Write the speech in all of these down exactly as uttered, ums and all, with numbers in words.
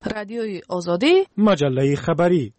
رادیوی آزادی، مجله خبری.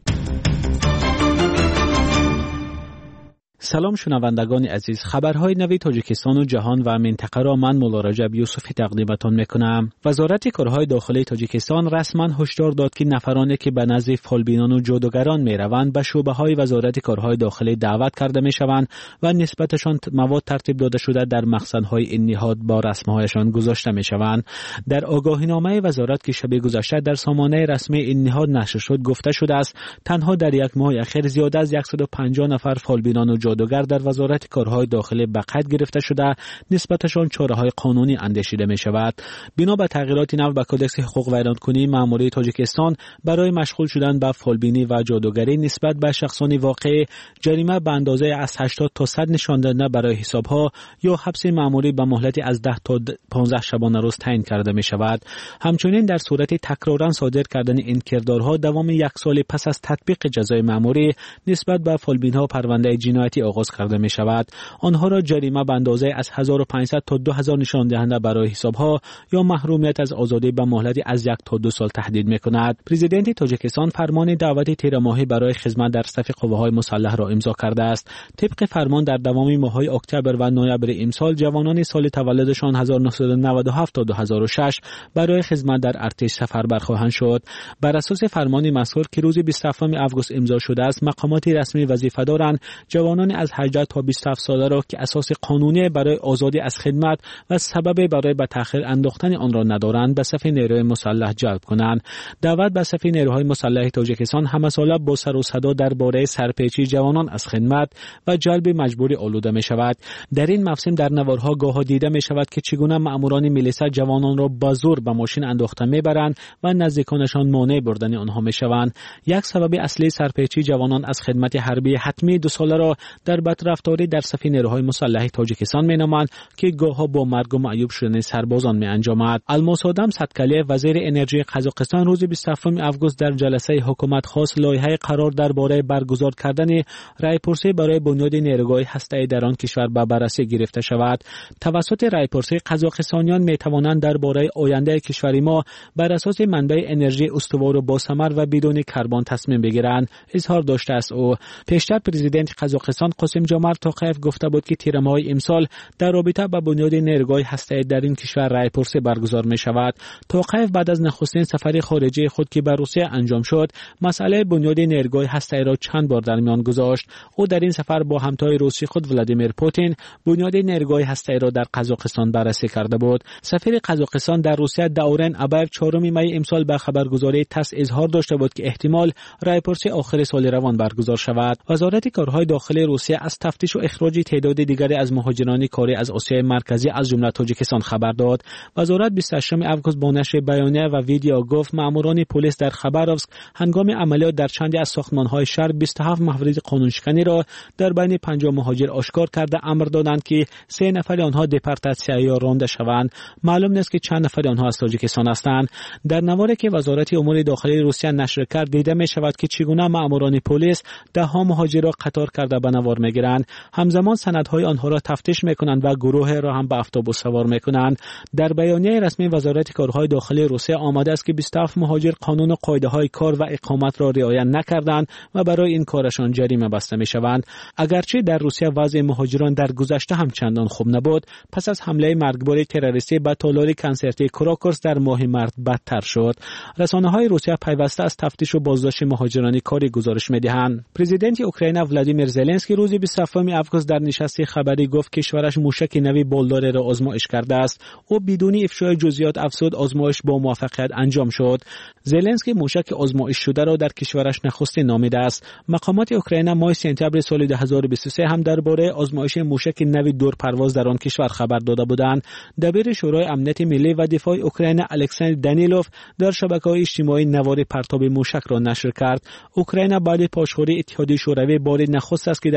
سلام شنوندگان عزیز، خبرهای نوی تاجیکستان و جهان و منطقه را من مولا رجب یوسفی تقدیمتان میکنم. وزارت کارهای داخلی تاجیکستان رسما هشدار داد که نفرانی که به نزد فالبینان و جادوگران میروند به شعبه‌های وزارت کارهای داخلی دعوت کرده میشوند و نسبتشان مواد ترتیب داده شده در مخزن‌های این نهاد با رسم‌هایشان گذاشته میشوند. در آگاهینامه وزارت که شب گذشته در سامانه رسمی این نهاد نشر شد گفته شده است تنها در یک ماه اخیر زیاده از صد و پنجاه نفر فالبینان و جادوگر در وزارت کارهای داخلی به قید گرفته شده، نسبتشان چاره‌های قانونی اندیشیده می شود. بنا به تغییرات نو به کدکس حقوق ویرانکنی مأموری تاجیکستان برای مشغول شدن به فالبینی و جادوگری نسبت به شخصان واقع جریمه به اندازه از هشتاد تا صد نشان دادن برای حسابها یا حبس مأموری به مهلت از ده تا پانزده شبانه روز تعیین کرده می شود. همچنین در صورت تکرارا صادر کردن این کردارها دوام یک سال پس از تطبیق جزای مأموری نسبت به فالبینها پرونده جنایتی آغاز کرده می شود. آنها را جریمه به اندازه از هزار و پانصد تا دو هزار نشان دهنده برای حسابها یا محرومیت از آزادی به مهلت از یک تا دو سال تهدید می کند. پرزیدنت تاجیکستان فرمان دعوت تیر ماهی برای خدمت در صف قوه‌های مسلح را امضا کرده است. طبق فرمان در دوام ماه‌های اکتبر و نوامبر امسال جوانان سال تولدشان هزار و نهصد و نود و هفت تا دو هزار و شش برای خدمت در ارتش سفربر خواهند شد. بر اساس فرمان مذکور که روز بیست و هفتم آگوست امضا شده است، مقامات رسمی وظیفه دارند جوانان از هجده تا بیست و هفت ساله را که اساس قانونی برای آزادی از خدمت و سبب برای به تأخیر انداختن آن را ندارند به صف نیروی مسلح جلب کنند. دعوت به صف نیروهای مسلح تاجیکستان همساله با سر و صدا درباره سرپیچی جوانان از خدمت و جلب مجبوری آلوده می شود. در این موسم در نوارها گاه دیده می شود که چگونه مأموران میلیسا جوانان را با زور به ماشین انداخته می برند و نزدیکانشان مانع بردن آنها می شوند. یک سبب اصلی سرپیچی جوانان از خدمت حربی حتمی دو ساله را در بدرفتاری در صف نیروهای مسلح تاجیکستان مینامند که گاهها با مرگ و معیوب شدن سربازان می انجامد. الماسادم صدکلی وزیر انرژی قزاقستان روز بیست و هفتم آگوست در جلسه حکومت خاص لایحه قرار درباره برگزار کردن رایپرسی برای بنیاد نیروگاه هسته‌ای در آن کشور به بررسی گرفته شود. توسط رایپرسی قزاقستانیان می توانند درباره آینده کشور ما بر اساس منبع انرژی استوار و باثمر و بدون کربن تصمیم بگیرند، اظهار داشته است. او پیشتر پرزیدنت قزاقستان قاسم جمعت توقیف گفته بود که تیر ماه امسال در رابطه با بنیاد نیروگاه هسته‌ای در این کشور رایپرسی برگزار می شود. توقیف بعد از نخستین سفر خارجی خود که به روسیه انجام شد، مسئله بنیاد نیروگاه هسته‌ای را چند بار در میان گذاشت. او در این سفر با همتای روسی خود ولادیمیر پوتین بنیاد نیروگاه هسته‌ای را در قزاقستان بررسی کرده بود. سفیر قزاقستان در روسیه داورن ابر چهارم می امسال به خبرگزاری تاس اظهار داشته بود که احتمال رایپرسی آخر سال روان برگزار شود. وزارت کارهای داخلی روسیه از تفتیش و اخراج تعداد دیگری از مهاجران کاری از آسیای مرکزی از جمله تاجیکستان خبر داد. وزارت بیست و هشتم آگوست با نشر بیانیه و ویدیو گفت ماموران پلیس در خباروفسک هنگام عملیات در چندی از ساختمان‌های شهر بیست و هفت مورد قانونشکنی را در بین پنجاه مهاجر آشکار کرده امر دادند که سه نفر آنها دپارتاسیون یا رانده شوند. معلوم نیست که چند نفر آنها از تاجیکستان هستند. در نواری که وزارت امور داخلی روسیه نشر کرد دیده می شود که چگونه ماموران پلیس ده ها مهاجر را قطار کرده به نوار میگیرند. همزمان سندهای آنها را تفتیش میکنند و گروه را هم به اتوبوس سوار میکنند. در بیانیه رسمی وزارت کارهای داخلی روسیه آمده است که بیست و هفت مهاجر قانون و قاعده های کار و اقامت را رعایت نکردند و برای این کارشان جریمه بسته میشوند. اگرچه در روسیه وضع مهاجران در گذشته هم چندان خوب نبود، پس از حمله مرگبار تروریستی به تالار کنسرتی کراکوس در ماه مارس بدتر شد. رسانه‌های روسیه پیوسته از تفتیش و بازداشت مهاجران کاری گزارش می‌دهند. پرزیدنت اوکراین ولادیمیر زلنسکی روز بیست و هفتم آگوست در نشست خبری گفت کشورش موشک نوی بالدار را آزمایش کرده است. او بدون افشای جزئیات افزود آزمایش با موفقیت انجام شد. زلنسکی موشک آزمایش شده را در کشورش نخستین نامیده است. مقامات اوکراین ماه سپتامبر سال دو هزار و بیست و سه هم درباره آزمایش موشک نوی دورپرواز در آن کشور خبر داده بودند. دبیر شورای امنیت ملی و دفاع اوکراین الکساندر دانیلوف در شبکه‌های اجتماعی نوار پرتاب موشک را نشر کرد. اوکراین بعد پاشخوری اتحادیه شوروی بار نخست است که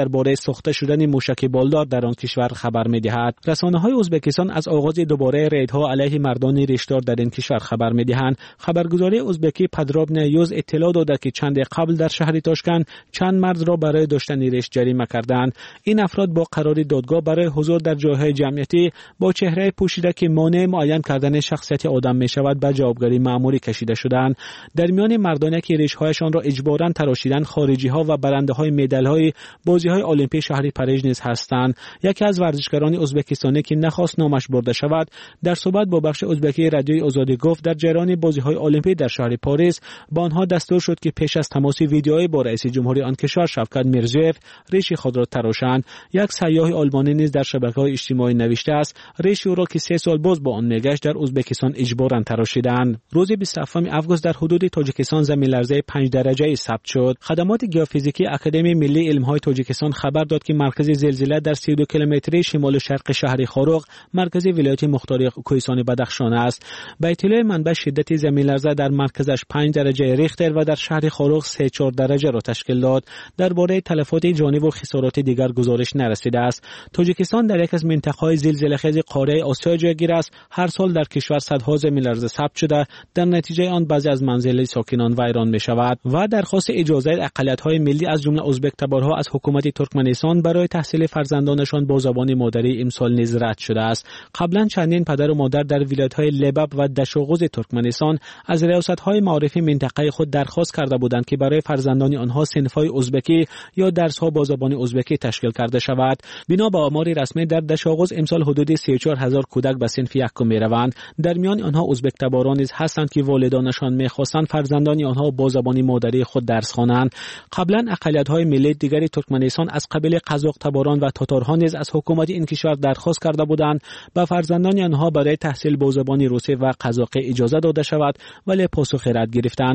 درباره ساخته شدن موشک بالدار در آن کشور خبر می‌دهد. رسانه‌های ازبکستان از آغاز دوباره ریدها علیه مردان ریشدار در این کشور خبر می‌دهند. خبرگزاری ازبکی پدراب نیوز اطلاع داده که چند قبل در شهر تاشکند چند مرد را برای داشتن ریش جریمه کردند. این افراد با قرار دادگاه برای حضور در جاهای جمعیتی با چهره پوشیده که مانع معین کردن شخصیت آدم می‌شود به جوابگری مأموری کشیده شدند. در میان مردانی که ریش‌هایشان را اجباراً تراشیدن خارجی‌ها و برنده‌های مدال‌های بازی‌های المپیک شهر پاریس نیز هستند. یکی از ورزشکاران ازبکستانی که نخواست نامش برده شود در صحبت با بخش ازبکی رادیوی آزادی گفت در جریان بازی‌های المپیک در شهر پاریس با آنها دستور شد که پیش از تماس ویدئویی با رئیس جمهوری آن کشور شوکت میرزیوف ریش خود را تراشند. یک سیاح آلمانی نیز در شبکه‌های اجتماعی نوشته است ریش او را که سه سال باز با آن میگشت در ازبکستان اجباراً تراشیدند. روز بیست و هفتم آگوست در حدود تاجیکستان زمین لرزه پنج درجه ثبت شد. خدمات ژئوفیزیکی اکادمی ملی علم‌های تاجیکستان خبر داد که مرکز زلزله در سی و دو کیلومتری شمال شرق شهر خاروق مرکز ولایت مختار کوهستان بدخشان است. به اطلاع منبع شدت زمین لرزه در مرکزش پنج درجه ریختر و در شهر خاروق سه چهار درجه را تشکیل داد. درباره تلفات جانی و خسارات دیگر گزارش نرسیده است. تاجیکستان در یک از منطقه‌های زلزله‌خیز قاره آسیا جایگیر است. هر سال در کشور صدها زمین لرزه ثبت شده در نتیجه آن بعضی از منازل ساکنان ویران می‌شود و درخواست اجازه اقلیت‌های ملی از جمله ازبک تبارها از حکومت ترکمنستان برای تحصیل فرزندانشان با زبان مادری امسال نیز رد شده است. قبلا چندین پدر و مادر در ولایت‌های لباب و دشاغوز ترکمنستان از ریاست‌های معارفی منطقه خود درخواست کرده بودند که برای فرزندان آنها صنف‌های ازبکی یا درس‌ها با زبان ازبکی تشکیل کرده شود. بنا به آمار رسمی در دشاغوز امسال حدود سی و چهار هزار کودک به صنف یکم می‌روند. در میان آنها ازبک تباران نیز هستند که والدانشان می‌خواستند فرزندان آنها با زبان مادری خود درس خوانند. قبلا اقلیت‌های ملی دیگر ترکمنستان از قبیل قزاق تباران و تاتارها نیز از حکومت این کشور درخواست کرده بودند به فرزندان آنها برای تحصیل با زبان روسی و قزاقی اجازه داده شود ولی پاسخ رد گرفتند.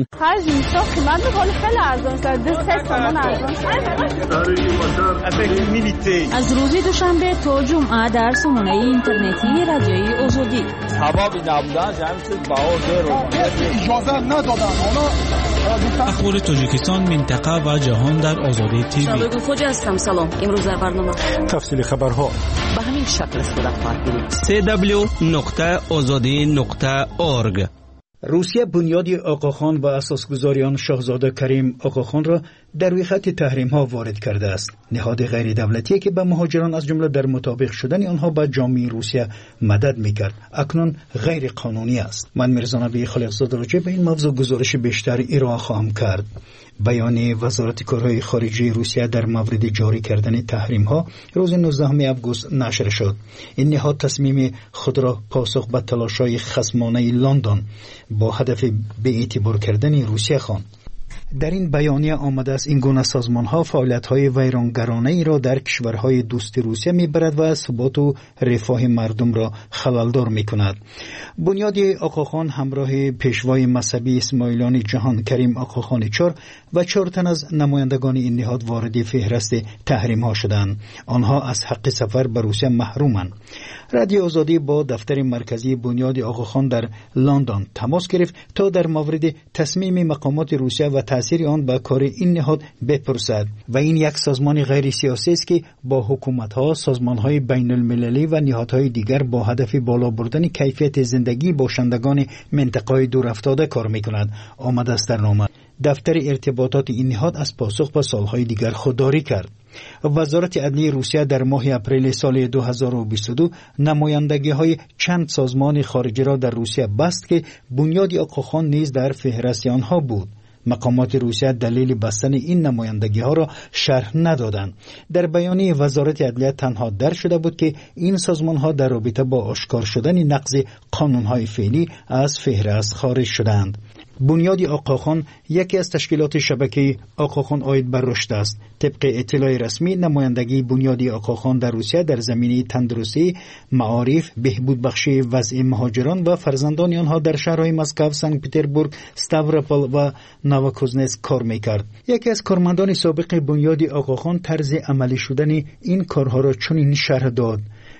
از روز دوشنبه تا جمعه در سامانه اینترنتی رادیوی آزادی اخبار تاجیکستان، منطقه و جهان در آزادی تیوی. خوجا هستم. سلام. امروز در برنامه تفصیل خبرها به همین شکل است. دبلیو دبلیو نقطه آزادی نقطه اورگ. روسیه بنیاد آقاخان و اساسگزاریان شاهزاده کریم آقاخان را در ویخت تحریم ها وارد کرده است. نهاد غیر دولتی که به مهاجران از جمله در مطابق شدن آنها به جامعه روسیه مدد میکرد اکنون غیر قانونی است. من میرزا نبی خالقزاده راجع به این موضوع گزارش بیشتر ارائه خواهم کرد. بیانیه وزارت کارهای خارجه روسیه در مورد جاری کردن تحریم ها روز نوزدهم آگوست نشر شد. این نهاد تصمیم خود را پاسخ به تلاش‌های خصمانه لندن با هدف به اعتبار کردن روسیه خواند. در این بیانیه آمده است این گونه سازمان‌ها فعالیت‌های ویرانگرانه‌ای را در کشورهای دوست روسیه می‌برد و ثبات و رفاه مردم را خلل‌دار می‌کند. بنیاد آقاخان همراه پیشوای مذهبی اسماعیلیان جهان کریم آقاخان چهار و چهار تن از نمایندگان این نهاد وارد فهرست تحریم‌ها شدند. آنها از حق سفر به روسیه محرومند. رادیو آزادی با دفتر مرکزی بنیاد آقاخان در لندن تماس گرفت تا در مورد تصمیم مقامات روسیه و تأثیر آن به کار این نهاد بپرسد و این یک سازمان غیر سیاسی است که با حکومت‌ها، سازمان‌های بین‌المللی و نهادهای دیگر با هدف بالا بردن کیفیت زندگی باشندگان منطقه‌های دورافتاده کار می‌کند. آمده است در نامه. دفتر ارتباطات این نهاد از پاسخ به سالهای دیگر خودداری کرد. وزارت عدلیه روسیه در ماه اپریل سال دو هزار و بیست و دو نمایندگی های چند سازمان خارجی را در روسیه بست که بنیاد آقاخان نیز در فهرست آنها بود. مقامات روسیه دلیل بستن این نمایندگی ها را شرح ندادند. در بیانیه وزارت عدلیه تنها در شده بود که این سازمان ها در رابطه با آشکار شدن نقض قانون های فعلی از فهرست خارج شدند. بنیاد آقاخان یکی از تشکیلات شبکه آقاخان عاید بر رشد است. طبق اطلاع رسمی نمایندگی بنیاد آقاخان در روسیه در زمینه تندرستی، معارف، بهبود بخشی وضع مهاجران و فرزندان آنها در شهرهای مسکو، سنت پترزبورگ، ستاوروپول و نووکوزنتسک کار می‌کرد. یکی از کارمندان سابق بنیاد آقاخان طرز عملی شدن این کارها را چنین شرح داد: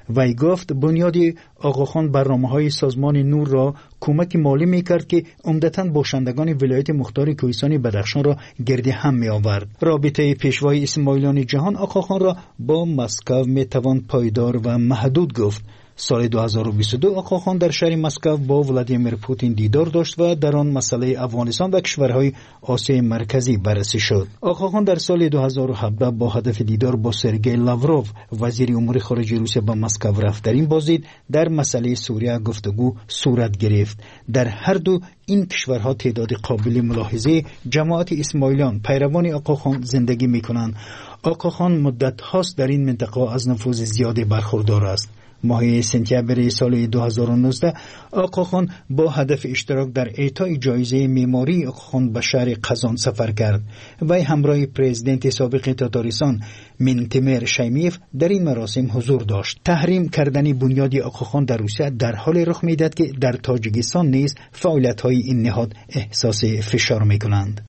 وی گفت بنیاد آقاخان برنامه‌های سازمان نور را کمک مالی می‌کرد که عمدتاً باشندگان ولایت مختار کوهستان بدخشان را گرد هم می‌آورد. رابطه پیشوای اسماعیلیان جهان آقاخان را با مسکو می‌توان پایدار و محدود گفت. سال دو هزار و بیست و دو آقاخان در شهر مسکو با ولادیمیر پوتین دیدار داشت و در آن مسئله افغانستان و کشورهای آسیای مرکزی بررسی شد. آقاخان در سال دو هزار و هفده با هدف دیدار با سرگئی لاوروف وزیر امور خارجه روسیه به مسکو رفت. در این بازدید در مسئله سوریه گفتگو صورت گرفت. در هر دو این کشورها تعداد قابل ملاحظه جماعت اسماعیلیان پیروان آقاخان زندگی می‌کنند. آقاخان مدت هاست در این منطقه از نفوذ زیادی برخوردار است. ماه سپتامبر سال دو هزار و نوزده آقاخان با هدف اشتراک در اعطای جایزه معماری آقاخان به شهر قزان سفر کرد. وی همراه پرزیدنت سابق تاتارستان منتمر شیمیف در این مراسم حضور داشت. تحریم کردن بنیاد آقاخان در روسیه در حال رخ می‌دهد که در تاجیکستان نیز فعالیت‌های این نهاد احساس فشار می‌کنند.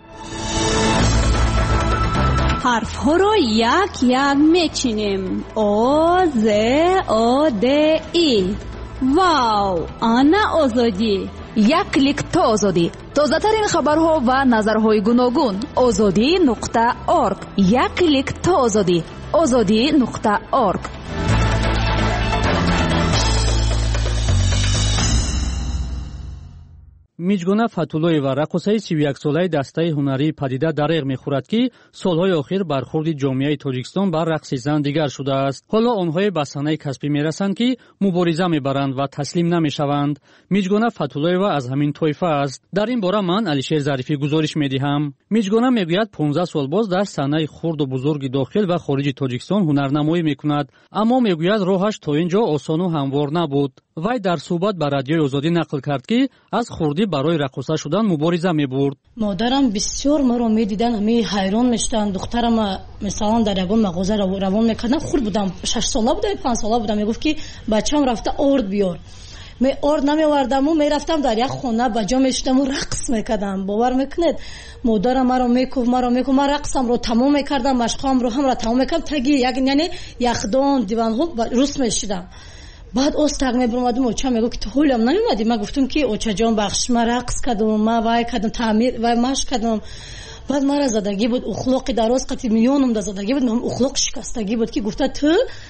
حرف ها رو یک یک میچینیم. او ز او د ای. واو، آنا آزادی. یک کلیک تا آزادی. تازه ترین خبرها و نظرهای گوناگون. آزادی نقطه اورگ. یک کلیک تا آزادی. آزادی نقطه اورگ. миҷгуна фатуллоева рақосаи си و یک солаи дастаи ҳунарии падида дареғ мехӯрад ки солҳои охир бархурди ҷомеаи тоҷикистон бар рақси зан дигар шудааст. ҳоло онҳое ба санаи касбӣ мерасанд ки мубориза мебаранд ва таслим намешаванд. миҷгуна фатуллоева аз ҳамин тоифа аст. дар ин бора ман алишер зарифӣ гузориш медиҳам. миҷгуна мегӯяд понздаҳ сол боз дар санаи хурду бузурги дохил ва хориҷи тоҷикистон ҳунарнамоӣ мекунад, аммо мегӯяд роҳаш то ин ҷо осону ҳамвор набуд. вай дар суҳбат ба радиои озодӣ нақл кард ки аз хурдӣ барои рақоса шудан мубориза мебурд. модарам бисёр маро медидан, ҳамаи ҳайрон мешуданд. духтарам мисалан дар ягон мағоза равон мекардам, хурд будам, шашсола будам, панҷсола будам, мегуфт ки бачаам рафта орд биёр. ме орд намеовардаму мерафтам дар як хона ба ҷо мешудаму рақс мекардам. бовар мекунед, модарам маро мекуфт, маро мекуфт, ман рақсамро тамом мекардам, машқамро ҳамра тамом мекардам, таги як яъне яхдон диванҳо рус мешудам. بعد استاق میبرم اوچا میگو که تو حالم نمیومدی. من گفتم که اوچا جان بخش ما رقص کردم، ما وای کردم، تعمیر وای ماش کردم. بعد مرا زدگی بود، اخلاقی دراز قطعی میلیونم زدگی بود، هم اخلاق شکستگی بود که گفته تو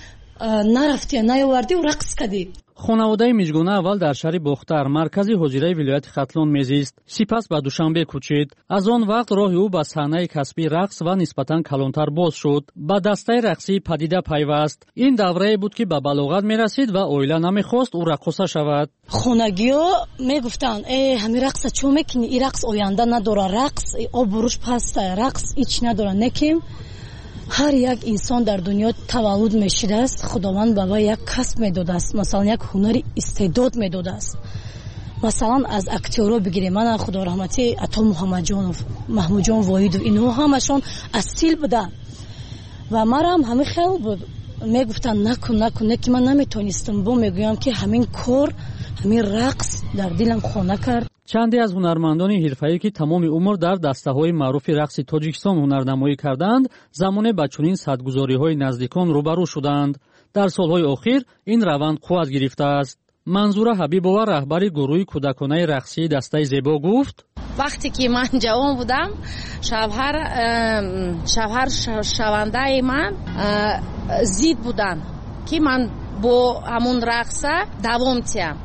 نرفتی نیاوردی و رقص کردی. خانواده میجگونه اول در شهر بختر مرکزی حجره ولایت ختلون میزیست. سپس به دوشنبه کوچید. از آن وقت راه او به صحنه کسبی رقص و نسبتاً کلانتر باز شد. به دسته رقصی پدیده پیوست. این دوره بود که به بلوغت میرسید و اویلا نمیخواست او رقصه شود. خونگی‌ها میگفتن ای همین رقص چه میکنی؟ این رقص آینده نداره، رقص آبروش پسته، رقص هیچ نداره. نکیم هر یک انسان در دنیا تولد میشده است، خداوند به وی یک کسب میداده است، مثلا یک هنری استعداد میداده است. مثلا از اکتورا بگیریم، من خدا رحمتی عطا محمد جانов، محمود جان واحد، اینها همشون اصیل بودن و مرا هم همین خیال بود. میگفتن نکن نکن نکن، من نمیتونستم. با میگویم که همین کار، همین رقص در دلم خانه کرد. چندی از هنرمندان حرفه‌ای که تمام عمر در دسته‌های معروف رقص تاجیکستان هنرنمایی کردند، زمان با چنین صدگذاری‌های نزدیکان روبرو شدند. در سال‌های اخیر این روند قوت گرفته است. منظوره حبیبова رهبر گروه کودکانه رقصی دسته زیبا گفت: وقتی که من جوان بودم، شوهر شوهر شونده من زید بودن که من با همون رقصه دوام تیم.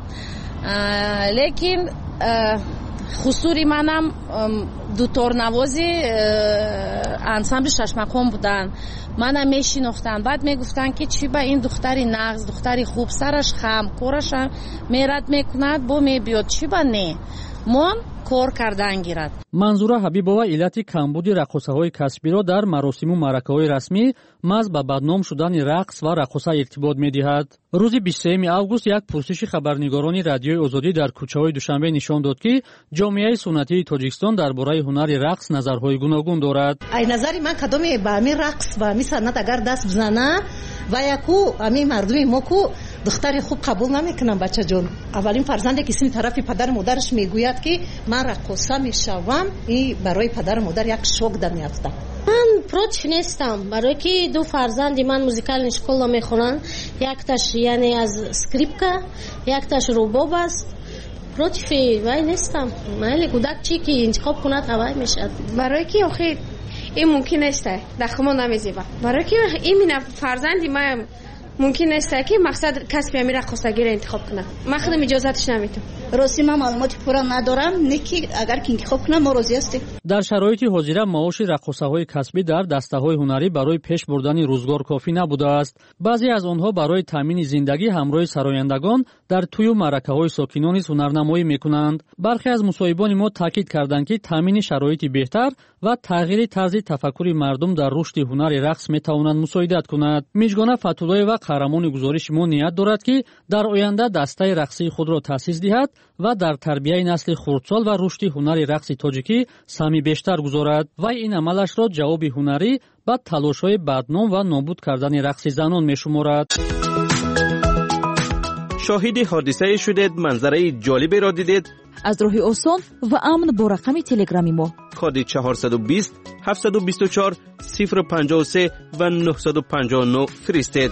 لیکن خسوری منم دوتار نوازی انسامبل ششمکان بودن، منم میشناختن. بعد میگفتن که چی با این دختری نغز، دختری خوب، سرش خم، کارش میرد میکند، با میبیاد، چی با نه من کار کردن گیرد. منظوره حبیبова علت کمبود رقصه‌های کسبی را در مراسم و معرکه‌های رسمی مز به بدنام شدن رقص و رقصه ارتباط می‌دهد. روز بیست و سوم آگوست یک پرسش خبرنگاران رادیوی آزادی در کوچه‌های دوشنبه نشان داد که جامعه سنتی تاجیکستان درباره هنر رقص نظرهای گوناگون دارد. ای نظری من کدومی با همین رقص و همین سنت اگر دست بزنه و یکو همین مردمی ما کو دختری خوب قبول نمیکنن. بچه جون اولین فرزندی که سین طرفی پدر مادرش میگوید که من رقاصه میشوم، این برای پدر مادر یک شوک در میافته. من против نیستم برای که دو فرزند من موزیکال شکل میخونن، یکتاش یعنی از скрипка، یکتاش رباب است. против وای نیستم. مالی کودک چی که انتخاب کنه توای میشه. برای که آخه این ممکن است دخمو نمیزیبه. برای که این فرزندی من ممکن است که مقصد کسب امیر رقاصگی را انتخاب کنه. من خودم اجازهش نمیدم. راستی من معلومات پورا ندارم، نکی اگر که انتخاب کنم ما راضی هستیم. در شرایط حاضر معاش رقاصه‌های کسبی در دسته‌های هنری برای پیش بردن روزگار کافی نبوده است. بعضی از آنها برای تامین زندگی همراه سرایندگان در طی معرکه‌های ساکنان نیز هنرنمایی می‌کنند. برخی از مصاحبان ما تاکید کردند که تامین شرایط بهتر و تغییر طرز تفکر مردم در رشد هنر رقص می‌تواند مساعدت کند. میجگانه فتولای و قهرمان گزارش ما نیت دارد که در آینده دسته رقصی خود را تأسیس دهد و در تربیت نسل خردسال و رشد هنر رقص تاجیکی سهمی بیشتر گذارد و این عملش را جواب هنری به تلاش‌های بدنام و نابود کردن رقص زنان می‌شمارد. شاهد حادثه شدید، منظره جالبی را دیدید؟ از راه آسان و امن با رقم تلگرامی ما کد چهارصد و بیست هفتصد و بیست و چهار صفر پنجاه و سه و نهصد و پنجاه و نه فرستید.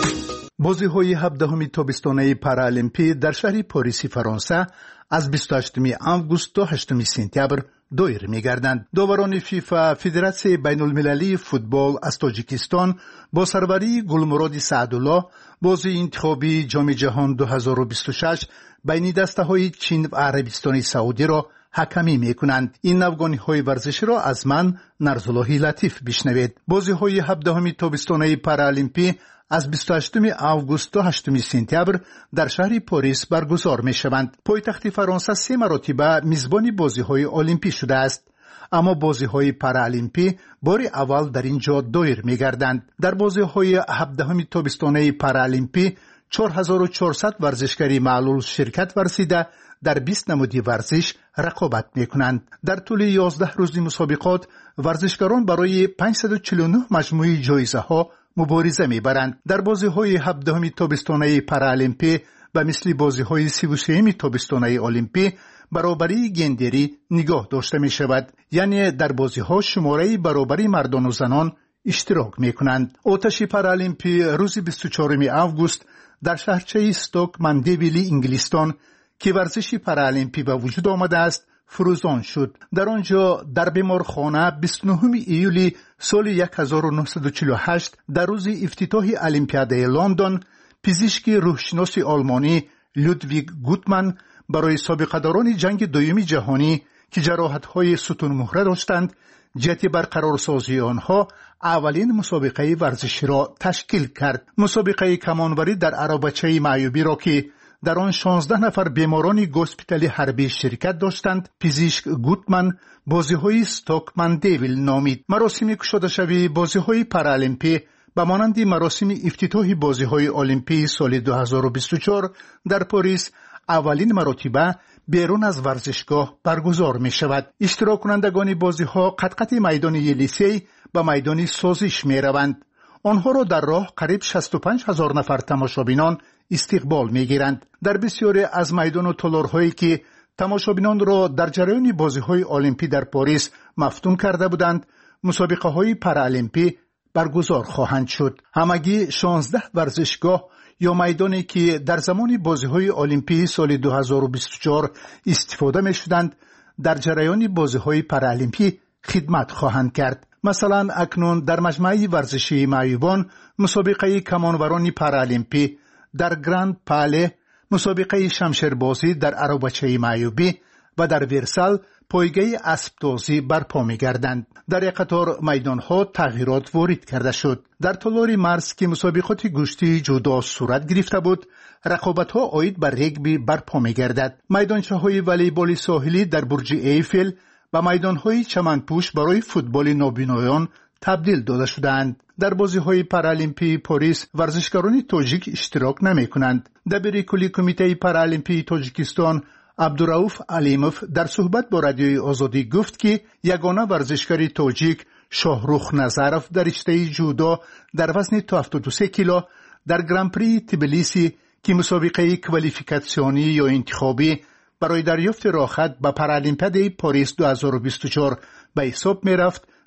بازی‌های هفدهم تابستانه پارالیمپی در شهر پاریس فرانسه از بیست و هشتم آگوست تا هشتم سپتامبر دایر می‌گردند. داوران فیفا فدراسیون بین‌المللی فوتبال از تاجیکستان با سروری گلمراد سعدالله بازی انتخابی جام جهان دو هزار و بیست و شش بین دسته‌های چین و عربستان سعودی را حکمی می‌کنند. این افغانی‌های ورزشی را از من نرزالله لطیف بشنوید. بازی‌های هفدهم تابستانه پارالیمپی از بیست و هشتم آگوست تا هشتم سپتامبر در شهر پاریس برگزار می‌شوند. پایتخت فرانسه سه مرتبه میزبان بازی‌های المپی شده است، اما بازی‌های پارالیمپی بار اول در اینجا دایر می‌گردند. در بازی‌های هفدهم تابستانه پارالیمپی چهار هزار و چهارصد ورزشکاری معلول شرکت ورزیده در بیست نمودی ورزش رقابت می‌کنند. در طول یازده روز مسابقات ورزشکاران برای پانصد و چهل و نه مجموعه جایزه‌ها مبارزه می‌برند. در بازی‌های هفدهم تابستانه پارالیمپی و مثل بازی‌های سی و سه تابستانه المپی برابری گندری نگاه داشته می‌شود، یعنی در بازی‌ها شماره برابری مردان و زنان اشتراک می‌کنند. آتش پارالیمپی روز بیست و چهارم آگوست در شهرچه استوک مندیویلی انگلستان که ورزش پارالیمپی به وجود آمده است فروزان شد. در آنجا در بیمارخانه بیست و نهم ایولی سال هزار و نهصد و چهل و هشت در روز افتتاح المپیاده لندن پزشک روحشناس آلمانی لودویگ گوتمن برای سابقه‌داران جنگ دوم جهانی که جراحت‌های ستون مهره داشتند جهت برقرارسازی آنها اولین مسابقه ورزشی را تشکیل کرد. مسابقه کمانوری در عربچه معیوبی را که در آن شانزده نفر بیماران گوسپیتال حربی شرکت داشتند پزشک گوتمن بازی‌های استوک مندیویل نامید. مراسم گشوده شوی بازی‌های پارالیمپی به مانند مراسم افتتاح بازی‌های المپی سال دو هزار و بیست و چهار در پاریس اولین مرتبه بیرون از ورزشگاه برگزار می شود. اشتراک کنندگان بازی‌ها قد قد میدان یلیسی به میدان سازش می روند. آنها را در راه قریب شصت و پنج هزار نفر تماشابینان استقبال می گیرند. در بسیاری از میدان و تالارهایی که تماشابینان را در جریان بازی‌های المپی در پاریس مفتون کرده بودند، مسابقه‌های پارالیمپی برگزار خواهند شد. همگی شانزده ورزشگاه یا میدانی که در زمان بازی‌های المپی سال دو هزار و بیست و چهار استفاده می‌شدند در جریان بازی‌های پارالیمپی خدمت خواهند کرد. مثلا اکنون در مجمع ورزشی معیوبان مسابقه کمانوران پارالیمپی، در گراند پاله مسابقه شمشیربازی در عربچه معیوبی و در ورسال پایگاه اسب‌دوزی برپا می‌گردند. در یک قطار میدان‌ها تغییرات وارد کرده شد. در تالار مرز که مسابقات گشتی جدا صورت گرفته بود، رقابت‌ها عاید بر رگبی برپا می‌گردد. میدانچه‌های والیبال ساحلی در برج ایفل و میدان‌های چمنپوش برای فوتبال نابینایان تبدیل داده شدند. در بازی‌های پارالیمپی پاریس ورزشکاران تاجیک اشتراک نمی‌کنند. دبیر کلی کمیته پارالیمپی تاجیکستان عبدالرؤوف علیموف در صحبت با رادیوی آزادی گفت که یگانه ورزشکار تاجیک شاهرخ نظروف در رشته جودو در وزن تا هفتاد و سه کیلو در گرانپری تبلیسی که مسابقه کوالیفیکاسیونی یا انتخابی برای دریافت راحت به پارالیمپیاد پاریس دو هزار و بیست و چهار به حساب می رفت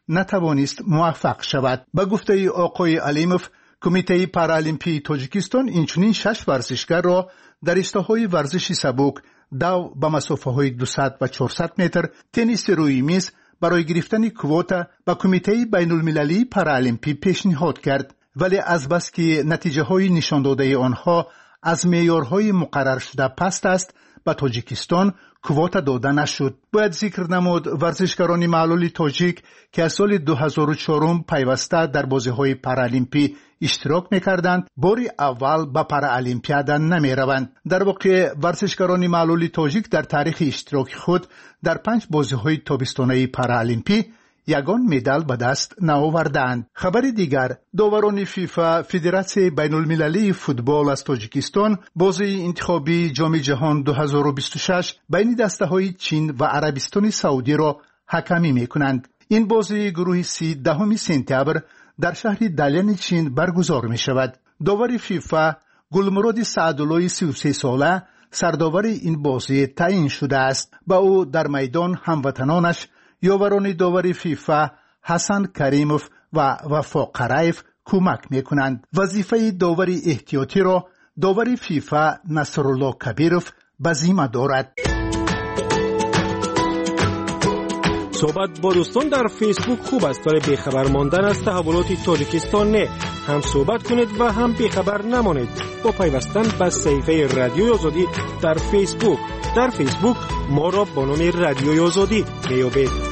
نتوانست موفق شود. به گفته آقای علیموف، کمیته پارالمپی تاجیکستان اینچنین شش ورزشگر را در رشته‌های ورزش سبک، دو به مسافه‌های دویست و چهارصد متر، تنیس روی میز برای گرفتن کواتا به کمیته بین‌المللی پارالمپی پیشنهاد کرد، ولی از بس که نتیجه‌های نشان داده آنها از معیارهای مقرر شده پست است، به تاجیکستان کواتا داده نشد. باید ذکر نمود ورزشکاران معلول تاجیک که از سال دو هزار و چهار پیوسته در بازی‌های پارالمپی اشتراک می‌کردند، باری اول به پارالمپیاد نمی‌روند. در واقع ورزشکاران معلول تاجیک در تاریخ اشتراک خود در پنج بازی‌های تابستانه پارالمپی یگان مدال به دست نآوردند. خبر دیگر، داوران فیفا فدراسیون بین‌المللی فوتبال از تاجیکستان بازی انتخابی جام جهان دو هزار و بیست و شش بین دسته‌های چین و عربستان سعودی را حکمی می‌کنند. این بازی گروه سی دهم سپتامبر در شهر دالین چین برگزار می‌شود. داور فیفا گلمراد سعدالله سی و سه ساله سرداور این بازی تعیین شده است. با او در میدان هموطنانش یاوران داور فیفا حسن کریموف و وفا قرایف کمک می‌کنند. وظیفه داور احتیاطی را داور فیفا نصرالله کبیروف به ذمه دارد. صحبت با دوستان در فیسبوک خوب است، ولی بیخبر ماندن از تحولات تاجیکستان نه. هم صحبت کنید و هم بیخبر نمانید با پیوستن به صفحه رادیوی آزادی در فیسبوک. در فیسبوک ما را با نام رادیوی آزادی میابید.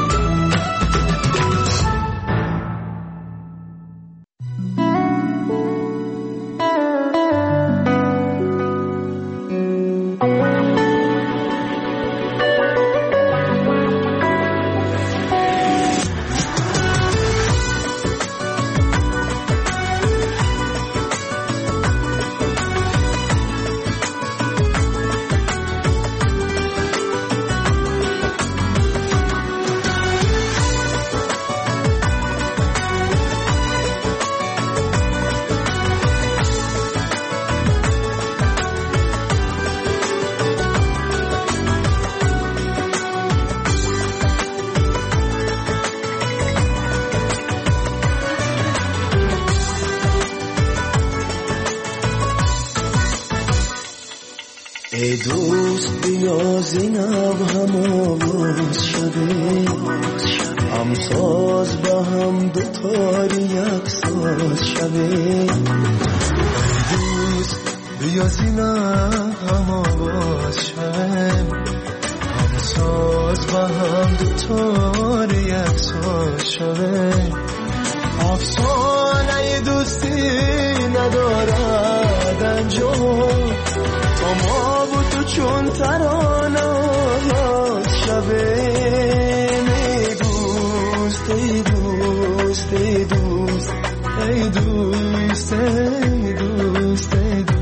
ای دوست بیا زینب هم آواز شده، هم ساز با هم دوتاری یک ساز شده. ای دوست بیا زینب هم آواز شده، هم ساز با هم دوتاری یک ساز شده. افسانه دوستی ندارد انجام، تو ما و تو چون ترانه شبه. ای دوست ای دوست ای دوست ای دوست ای دوست ای دوست.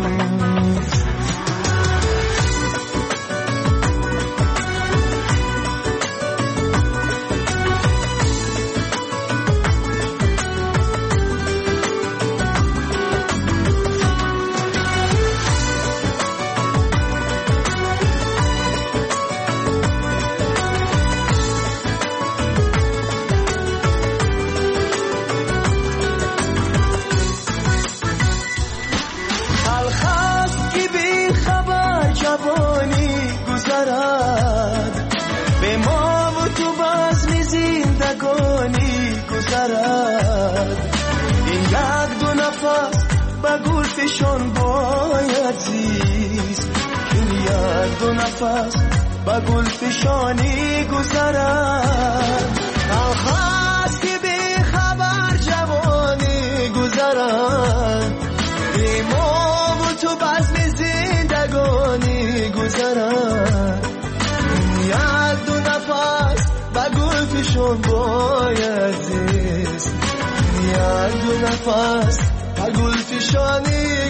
گلفشان باید زیست، این یک دو نفس با گلفشانی گذرد. آخاست که بی خبر جوانی گذرد، بی ما و تو بزم زندگانی گذرد. یک دو نفس با گلفشان باید زیست، یک دو نفس گلفشانی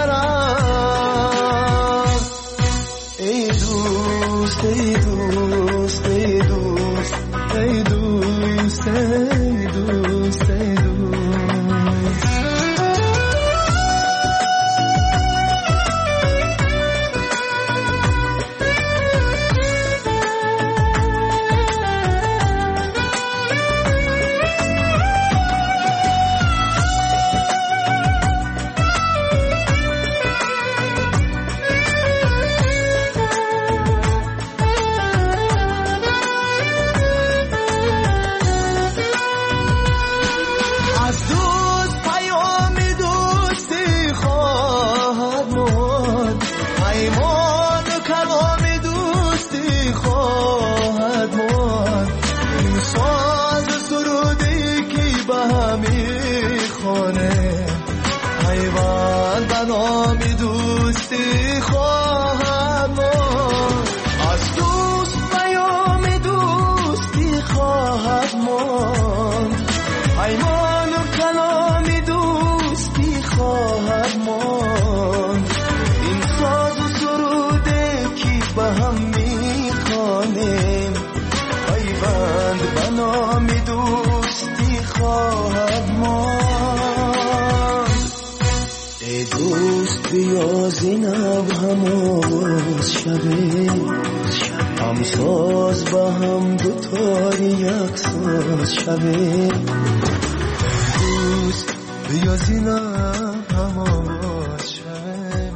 گذرم. ای دوست ای دوست ای دوست ای دوست ای دوست ای دوست. بیا زینب هماز شبه هم ساز با هم دوتاری یک ساز شبه دوست بیا زینب هماز شبه.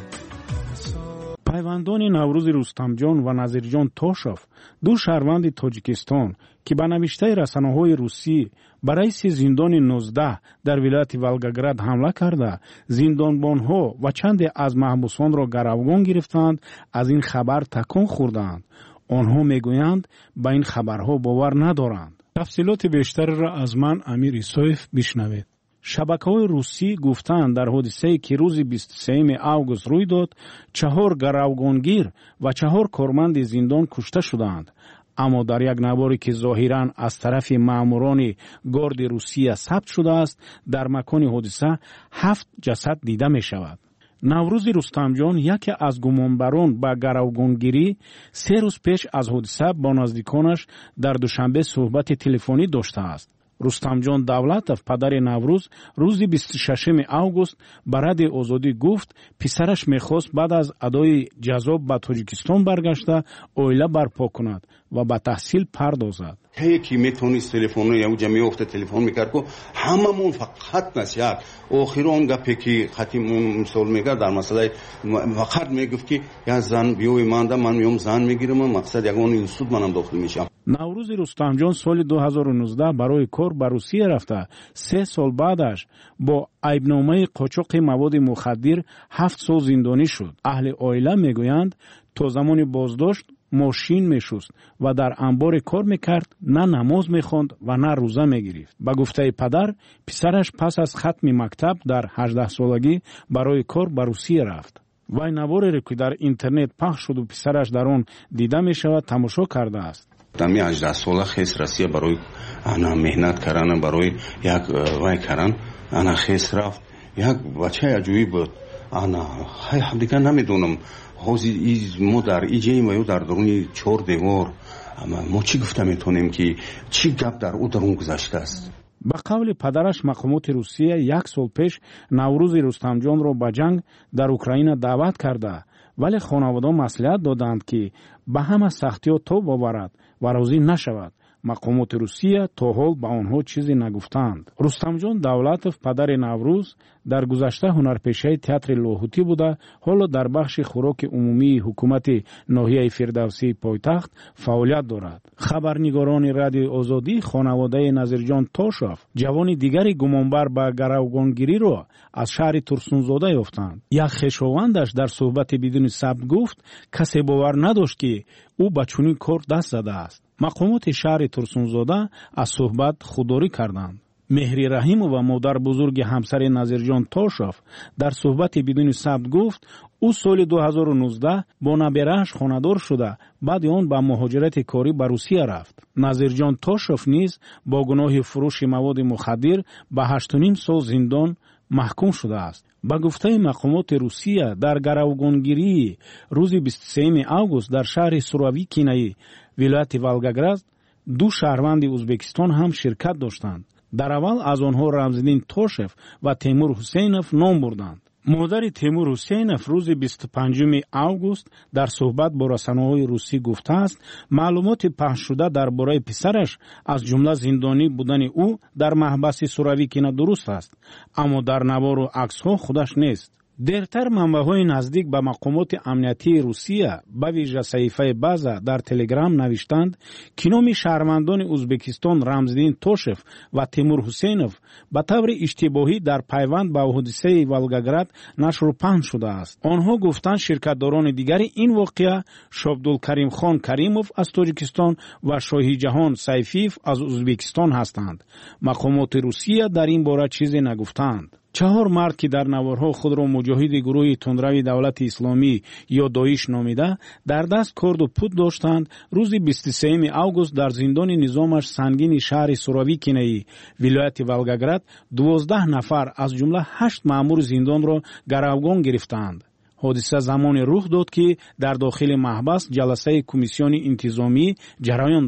پیوندان نوروز رستمجان و نظیرجان توشف دو شهروند تاجیکستان که به نوشته رسانه‌های روسی به رئیس زندان نوزده در ولایت ولگاگراد حمله کرده زندانبانها و چند از محبوسان را گروگان گرفتند از این خبر تکان خوردند. آنها میگویند به این خبرها باور ندارند. تفصیلات بیشتر را از من امیر ایسایف بشنوید. شبکه‌های روسی گفتند در حادثه‌ای که روز بیست و سوم آگوست روی داد چهار گروگانگیر و چهار کارمند زندان کشته شدند. اما در یک نواری که ظاهراً از طرف ماموران گارد روسیه ثبت شده است در مکان حادثه هفت جسد دیده می شود. نوروز رستمجان یکی از گمانبران به گروگانگیری سه روز پیش از حادثه با نزدیکانش در دوشنبه صحبت تلفنی داشته است. رستمجان دولتов پدر نوروز روز بیست و ششم آگوست به رادیو آزادی گفت پسرش میخواست بعد از ادای جذاب به تاجیکستان برگشته اویله برپا کند و به تحصیل پردازد. یکی میتونست تلفن یا جمعی وقت تلفن میکرد که هممون فقط نسیت آخر اون گپی که خطیمون مثال میگه در مسئله فقط میگفت که یا زن بیوی مانده من میام زن میگیرم مقصد یک اون اینسود منم داخل میشم. نوروز رستمجان سال دو هزار و نوزده برای کار به روسیه رفته. سه سال بعدش با عیبنامه قاچاق مواد مخدر هفت سال زندانی شد. اهل عائله میگویند تا زمان بازداشت ماشین میشست و در انبار کار میکرد، نه نماز میخواند و نه روزه میگرفت. به گفته پدر پسرش پس از ختم مکتب در هجده سالگی برای کار به روسیه رفت. وی نواری را که در اینترنت پخش شد و پسرش در آن دیده میشود تماشا کرده است. دمی هجده ساله خیس رسیه برای انا مهنت کردن برای یک وای کردن انا خیس رفت یک بچه عجیبی بود. انا خیلی دیگه نمیدونم حوزی ایز ما در ایجای ما در درونی چهار دیوار اما ما چی گفته میتونیم که چی گپ در او درون گذشته است. به قول پدرش مقامات روسیه یک سال پیش نوروز رستمجان را به جنگ در اوکراین دعوت کرده ولی خانواده مصلحت دادند که به همه سختی‌ها تاب آورد و راضی نشود. مقامات روسیه تا حال به آنها چیزی نگفتند. رستمجان دولتov پدر نوروز در گذشته هنرپیشه تئاتر لاهوتی بوده، حالا در بخش خوراک عمومی حکومت ناحیه فردوسی پایتخت فعالیت دارد. خبرنگاران رادیو آزادی خانواده نظیرجان توشف جوان دیگری گمانبر به گروگانگیری را از شهر ترسونزاده یافتند. یک خویشاوندش در صحبت بدون ثبت گفت کسی باور نداشت که او به چنین کار دست زده است. مقامات شهر ترسونزاده از صحبت خودداری کردند. مهری رحیم و مادر بزرگ همسر نظیرجان توشف در صحبت بدون ثبت گفت او سال دو هزار و نوزده با نبیره‌اش خانه‌دار شده بعد آن به مهاجرت کاری به روسیه رفت. نظیرجان توشف نیز با گناه فروش مواد مخدر به هشت و نیم سال زندان محکوم شده است. با گفته مقامات روسیه در گروگانگیری روز بیست و سوم آگوست در شهر سورویکینای ولایت ولگاگراد دو شهروند ازبکستان هم شرکت داشتند. در اول از آنها رمزالدین توشف و تیمور حسینوف نام بردند. مادر تیمور حسینوف روز بیست و پنجم آگوست در صحبت با رسانه‌های روسی گفته است معلومات پخش شده درباره پسرش از جمله زندانی بودن او در محبس سورویکینا درست است، اما در نوار و عکس‌ها خودش نیست. دیرتر منبع‌های نزدیک به مقامات امنیتی روسیه به ویژه صحیفه بازا در تلگرام نوشتند که نام شهروندان ازبکستان رمزالدین توشف و تیمور حسینوف به طور اشتباهی در پیوند به حادثه ولگاگراد نشر و پخش شده است. آنها گفتند شرکتداران دیگری این واقعه شابدولکریم خان کریموف از تاجیکستان و شاهی جهان سیفیف از ازبکستان هستند. مقامات روسیه در این باره چیزی نگفتند. چهار مرد که در نوارها خود را مجاهد گروه تندروی دولت اسلامی یا داعش نامیده در دست کرد و پود داشتند روز بیست و سوم آگوست در زندان نظامش سنگین شهر سورویکینای ولایت ولگاگراد دوازده نفر از جمله هشت مأمور زندان را گروگان گرفتند. حادثه زمان رخ داد که در داخل محبس جلسه کمیسیون انتظامی جریان داشت.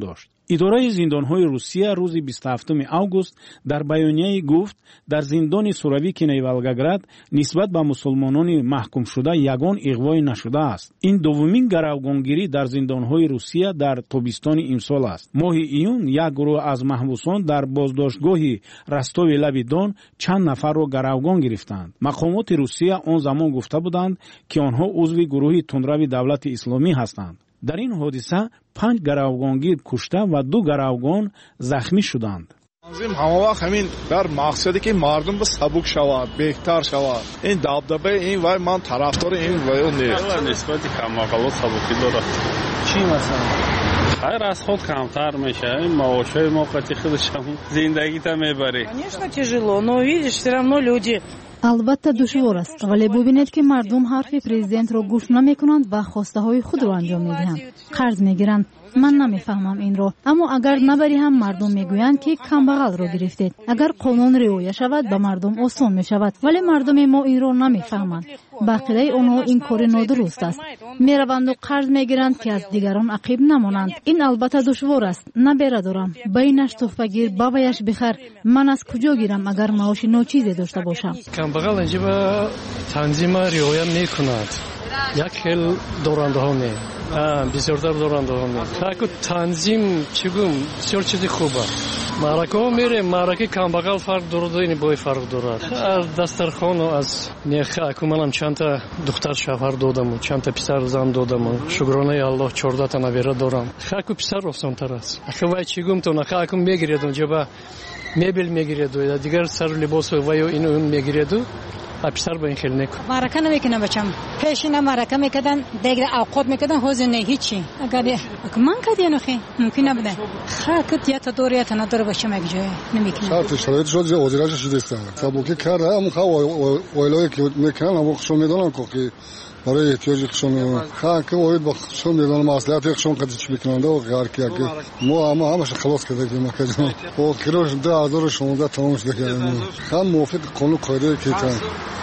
اداره زندان‌های روسیه روز بیست و هفتم آگوست در بیانیه گفت در زندان سورویکی ولگاگراد نسبت به مسلمانان محکوم شده یگان اغوا نشده است. این دومین گروگانگیری در زندان‌های روسیه در تابستان امسال است. ماه ایون یک گروه از محبوسان در بازداشتگاه رستاو لب دون چند نفر را گروگان گرفتند. مقامات روسیه آن زمان گفته بودند که آنها عضو گروه تندرو دولت اسلامی هستند. در این حادثه پنج گروگانگیر کشته و دو گروگان زخمی شدند. تنظیم همه وقت همین در مقصدی که مردم به سبک شود، بهتر شود. این دبدبه این وای من طرفدار این وای نیست. نسبت کماقل و سبکی داره. چی مثلا؟ خیر از خود کمتر میشه. این معاشای موقتی خودش هم زندگی تا میبری. Конечно тяжело, но видишь, все равно люди. البته دشوار است، ولی ببینید که مردم حرف پرزیدنت را گوش نمیکنند و خواسته های خود را انجام میدهند. قرض میگیرند. من نمیفهمم این رو، اما اگر نبری هم مردم میگویند که کمبغل رو گرفتید. اگر قانون رعایت شود به مردم آسان میشود، ولی مردم ما این رو نمیفهمند. بقیه آنها این کار نادرست است. میروند و قرض میگیرند که از دیگران عقب نمانند. این البته دشوار است. نبره دارم. بینش تحفه گیر، بابایش بخر. من از کجا گیرم اگر معاش ناچیزی داشته باشم؟ کمبغل اینجا به تنظیم رعایت میکند. یک خیل دورنده ها می بسیارتر دورنده ها می که تنظیم چگم بسیار چیزی خوبه. معرکه ها میره، معرکه کمبغل فرق دارد و این بای فرق دارد. از دسترخوان و از میخه که منم چند تا دختر شوهر دادم و چند تا پسر زن دادم و شکرانه الله چهارده تا نویره دارم. خاک پسر آسان تر است. اخه وای چگم تو نه خاک میگیرید اونجا با مبل میگیرید و دیگر سر لباس و وای اینو اون میگیرید و افسر با این خیلی نکن. معرکه نمیکنم بچم. پیشینا معرکه میکردن، دیگر اوقات میکردن، حوزه نه هیچی. اگر من کدی نخی ممکن نبوده. خاکت یا تدوریت نداره باشه مگه نمیکنم. شرط شرایط شد جو وزیرش شده است. سبوکی کاره هم خواهی ویلایی که میکنن هم خشم میدونن که برای احتیاج خشم خاک وید با خشم میدونن مصلحت خشم قدی چی میکنند و غیر که ما هم همش خلاص کرده که مکجم. و کروش ده هزار شونده تمام شده که هم موافق قانون قاعده که تن.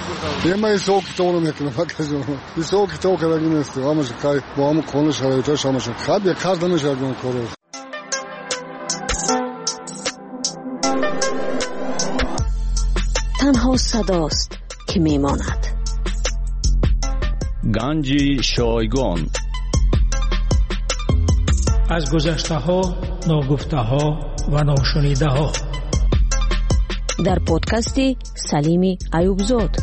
یه من سوق تو نمیکنم مکجم. این سوق تو که دیگه نیست. همش کای با هم قانون شرایطش همش خب یک کار نمیشه اون کارو. تنها صداست که میماند. گنج شایگان از گذشته ها، ناگفته ها و ناشنیده ها در پادکست سلیم ایوبزاد.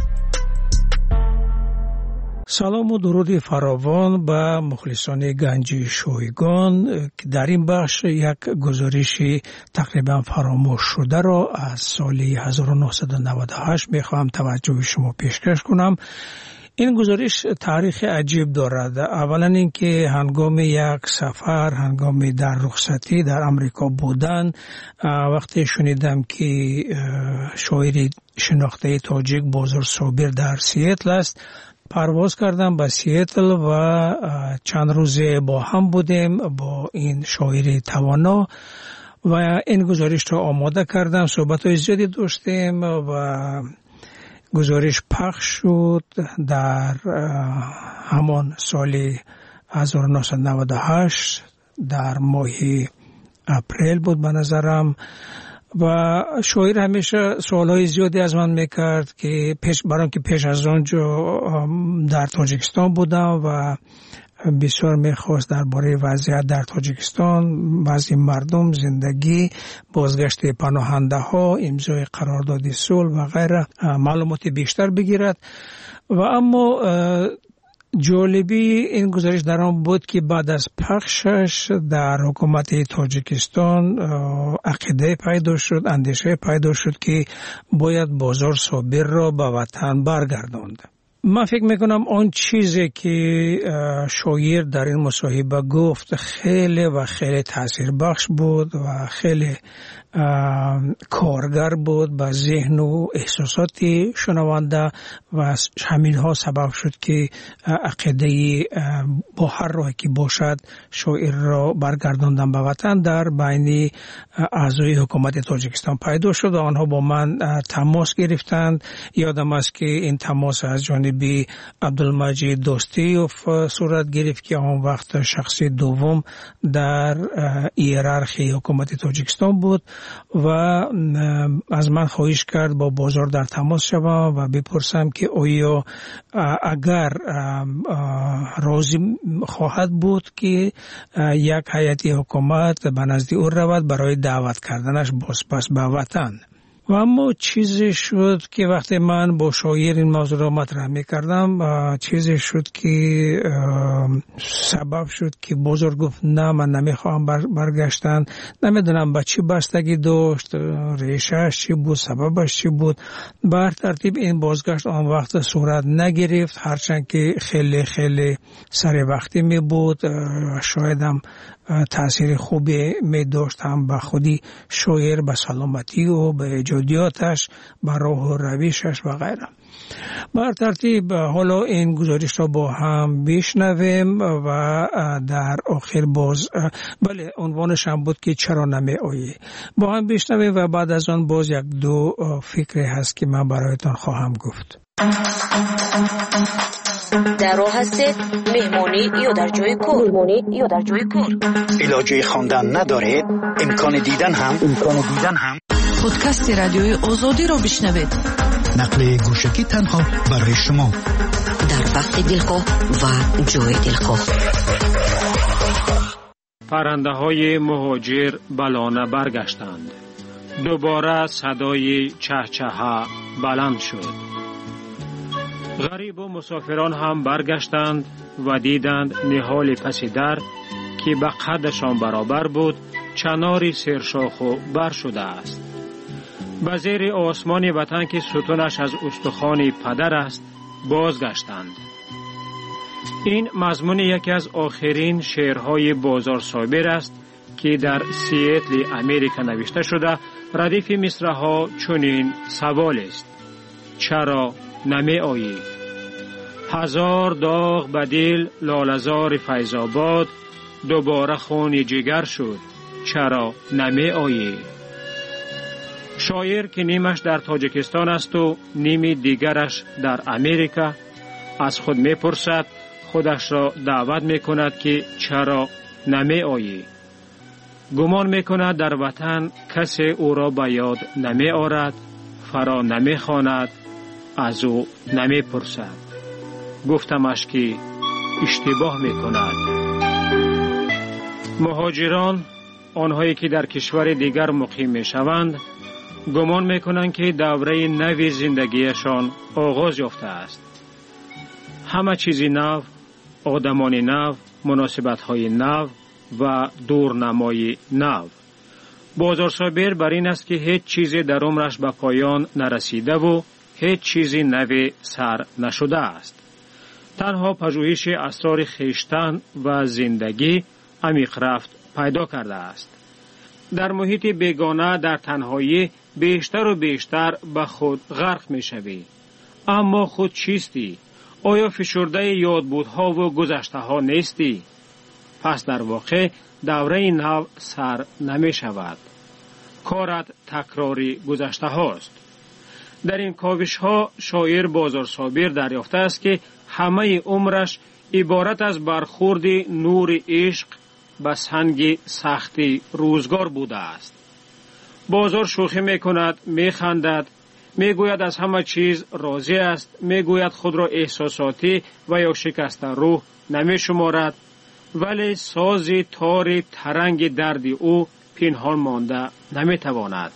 سلام و درود فراوان به مخلصان گنج شایگان که در این بخش یک گزارش تقریبا فراموش شده را از سال هزار و نهصد و نود و هشت میخواهم توجه شما پیشکش کنم. این گزارش تاریخ عجیب دارد. اولا اینکه هنگام یک سفر، هنگام در رخصتی در امریکا بودن، وقتی شنیدم که شاعر شناخته تاجیک بازار صابر در سیاتل است، پرواز کردم به سیاتل و چند روزه با هم بودیم با این شاعر توانا و این گزارش را آماده کردم. صحبت‌های زیادی داشتیم و گزارش پخش شد در همان سال هزار و نهصد و نود و هشت در ماه اپریل بود به نظرم و شاعر همیشه سوالهای زیادی از من میکرد که پیش برام که پیش از آنجا در تاجیکستان بودم و بسیار میخواست درباره وضعیت در تاجیکستان، وضع مردم، زندگی، بازگشت پناهنده ها، امضای قرارداد صلح و غیره معلومات بیشتر بگیرد. و اما جالبی این گزارش در آن بود که بعد از پخشش در حکومت تاجیکستان عقیده پیدا شد، اندیشه پیدا شد که باید بازار صابر را به وطن برگرداند. من فکر میکنم آن چیزی که شاعر در این مصاحبه گفت خیلی و خیلی تأثیر بخش بود و خیلی کارگر بود به ذهن و احساسات شنونده و همین ها سبب شد که عقیده با هر راهی که باشد شاعر را برگرداندن به وطن در بین اعضای حکومت تاجیکستان پیدا شد و آنها با من تماس گرفتند. یادم است که این تماس از جانب جانب عبدالمجید دوستیوف صورت گرفت که آن وقت شخص دوم در هیرارخی حکومت تاجیکستان بود و از من خواهش کرد با بازار در تماس شوم و بپرسم که آیا اگر راضی خواهد بود که یک هیئت حکومت به نزد او رود برای دعوت کردنش باز پس به وطن. و اما چیزی شد که وقتی من با شاعر این موضوع را مطرح می‌کردم چیزی شد که سبب شد که بزرگ گفت نه من نمیخوام برگشتن، نمیدونم با چی بستگی داشت، ریشهش چی بود، سببش چی بود. بر ترتیب این بازگشت آن وقت صورت نگرفت، هرچند که خیلی خیلی سر وقتی می بود، شاید هم تأثیر خوبی می داشت هم به خودی شاعر، به سلامتی و به ایجادیاتش، به راه و رویشش و غیره. بر ترتیب حالا این گزارش را با هم بشنویم و در آخر باز بله عنوانش هم بود که چرا نمی آیی، با هم بشنویم و بعد از آن باز یک دو فکری هست که من برایتان خواهم گفت. در راه هستید مهمانی یا در جای کار، مهمانی یا در جای کار، علاجه خواندن ندارید، امکان دیدن هم امکان دیدن هم پادکست رادیوی آزادی را بشنوید. نقل گوشکی تنها برای شما در وقت دلخواه و جای دلخواه. پرنده های مهاجر بلانه برگشتند. دوباره صدای چهچه بلند شد. غریب و مسافران هم برگشتند و دیدند نهال پس در که به قدشان برابر بود چناری سرشاخ و بر شده است. به زیر آسمان وطن که ستونش از استخوان پدر است بازگشتند. این مضمون یکی از آخرین شعرهای بازار صابر است که در سیاتل امریکا نوشته شده. ردیف مصرعها چنین سوال است: چرا نمی آیی؟ هزار داغ بدل لالزار فیض‌آباد، دوباره خون جگر شد، چرا نمی آیی؟ شاعر که نیمش در تاجیکستان است و نیمی دیگرش در امریکا از خود می پرسد، خودش را دعوت می کند که چرا نمی آیی؟ گمان می کند در وطن کسی او را به یاد نمی آرد، فرا نمی خواند، از او نمی پرسد. گفتمش که اشتباه می کند. مهاجران، آنهایی که در کشور دیگر مقیم می شوند، گمان می کنند که دوره نوی زندگیشان آغاز یافته است. همه چیزی نو، آدمان نو، مناسبت های نو و دورنمای نو. بازار صابر بر این است که هیچ چیزی در عمرش به پایان نرسیده و هیچ چیزی نوی سر نشده است. تنها پژوهش اسرار خویشتن و زندگی عمیق رفت پیدا کرده است. در محیط بیگانه در تنهایی بیشتر و بیشتر به خود غرق می شوی. اما خود چیستی؟ آیا فشرده یادبودها و گذشته ها نیستی؟ پس در واقع دوره نو سر نمی شود. کارت تکراری گذشته هاست. در این کاوش ها شاعر بازار صابر دریافته است که همه عمرش عبارت از برخورد نور عشق به سنگ سختی روزگار بوده است. بازار شوخی می کند، می خندد، می گوید از همه چیز راضی است، می گوید خود را احساساتی و یا شکسته روح نمی شمارد، ولی ساز تار ترنگ درد او پنهان مانده نمی تواند.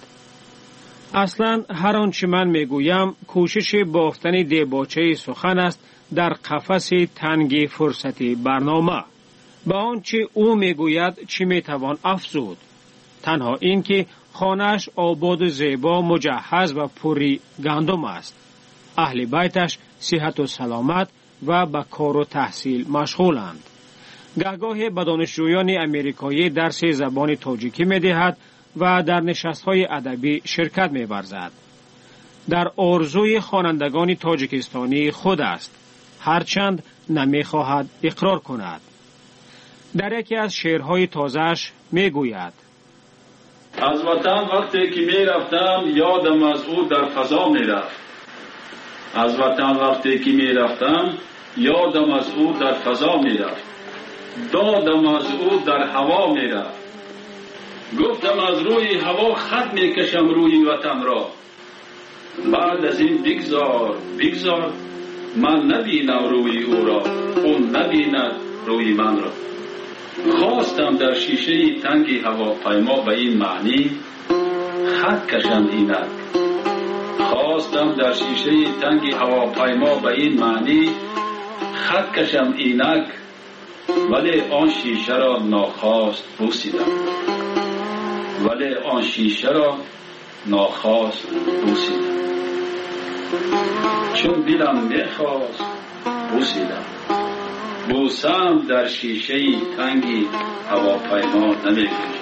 اصلا هر آنچه من می گویم کوشش بافتن دیباچه سخن است در قفس تنگ فرصتی برنامه. با آنچه او می گوید چی می توان افزود؟ تنها این که خانه‌اش آباد و زیبا، مجهز و پوری گندم است. اهل بیتش صحت و سلامت و به کار و تحصیل مشغولند. گهگاهی به دانشجویان امریکایی درس زبان تاجیکی می دهد و در نشست‌های ادبی شرکت می ورزد. در آرزوی خوانندگان تاجیکستانی خود است، هرچند نمی خواهد اقرار کند. در یکی از شعرهای تازه‌اش می گوید: از وطن وقتی که می رفتم یادم از او در فضا می رفت. از وطن وقتی که می رفتم یادم از او در فضا می رفت، دادم از او در هوا می رفت. گفتم از روی هوا خط می کشم روی وطن را، بعد از این بگذار بگذار من نبینم روی او را، اون نبیند روی من را. خواستم در شیشه تنگی هواپیما به این معنی خط کشم اینک، خواستم در شیشه تنگی هواپیما به این معنی خط کشم اینک، ولی آن شیشه را ناخواست بوسیدم، ولی آن شیشه را ناخواست بوسیدم. چون دلم میخواست بوسیدم، بوسم در شیشه تنگی هواپیما نمیکشم.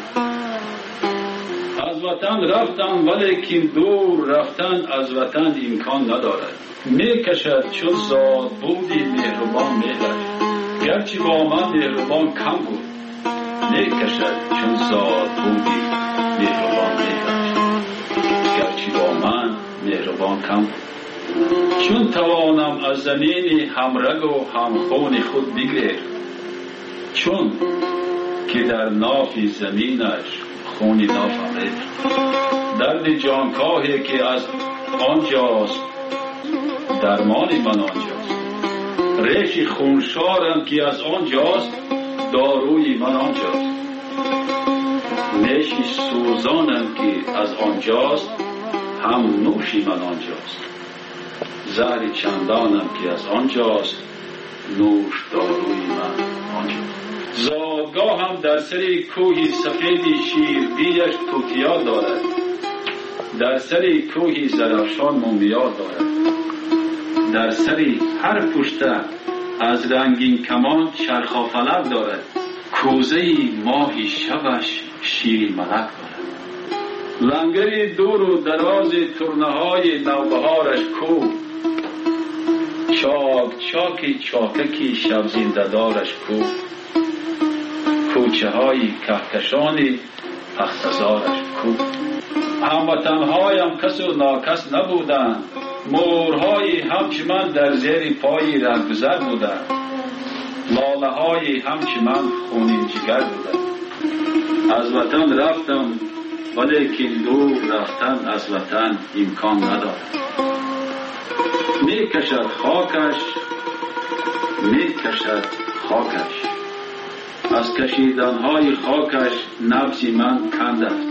از وطن رفتم ولیکن دور رفتن از وطن امکان ندارد، میکشد چون زاد بودی مهربان مهرش، گرچه با من مهربان کم بود، میکشد چون زاد بودی مهربان مهرش، گرچه با من مهربان کم بود. چون توانم از زمین همرگ و همخون خود بگیر، چون که در ناف زمینش خونی نافم ریخت، درد جانکاهی که از آنجاست درمان من آنجاست، ریش خونشارم که از آنجاست داروی من آنجاست، نیش سوزانم که از آنجاست هم نوشی من آنجاست، زهر چندانم که از آنجاست نوش داروی من آنجاست. زادگاه هم در سر کوه سفید شیر بیش توتیا دارد، در سر کوه زرافشان مومیا دارد، در سر هر پشته از رنگین کمان چرخافلک دارد، کوزه ماهی شبش شیر ملک دارد. لنگر دور و دراز ترنه‌های نوبهارش کو، چاک چاکی چاککی شب زنده دارش کو، کوچه های کهکشان اختزارش کو. هموطنهایم کس و ناکس نبودند، مورهای همچه من در زیر پای رهگذر بودند، لاله های همچه من خونین جگر بودند. از وطن رفتم ولیکن دور رفتن از وطن امکان ندارد، می کشد خاکش می کشد خاکش، از کشیدنهای خاکش نبض من کند است،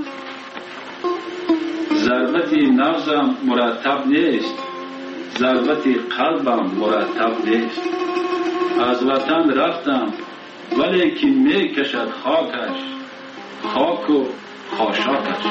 ضربت نبضم مرتب نیست، ضربت قلبم مرتب نیست. از وطن رفتم ولیکن می کشد خاکش، خاک و خاشاکش.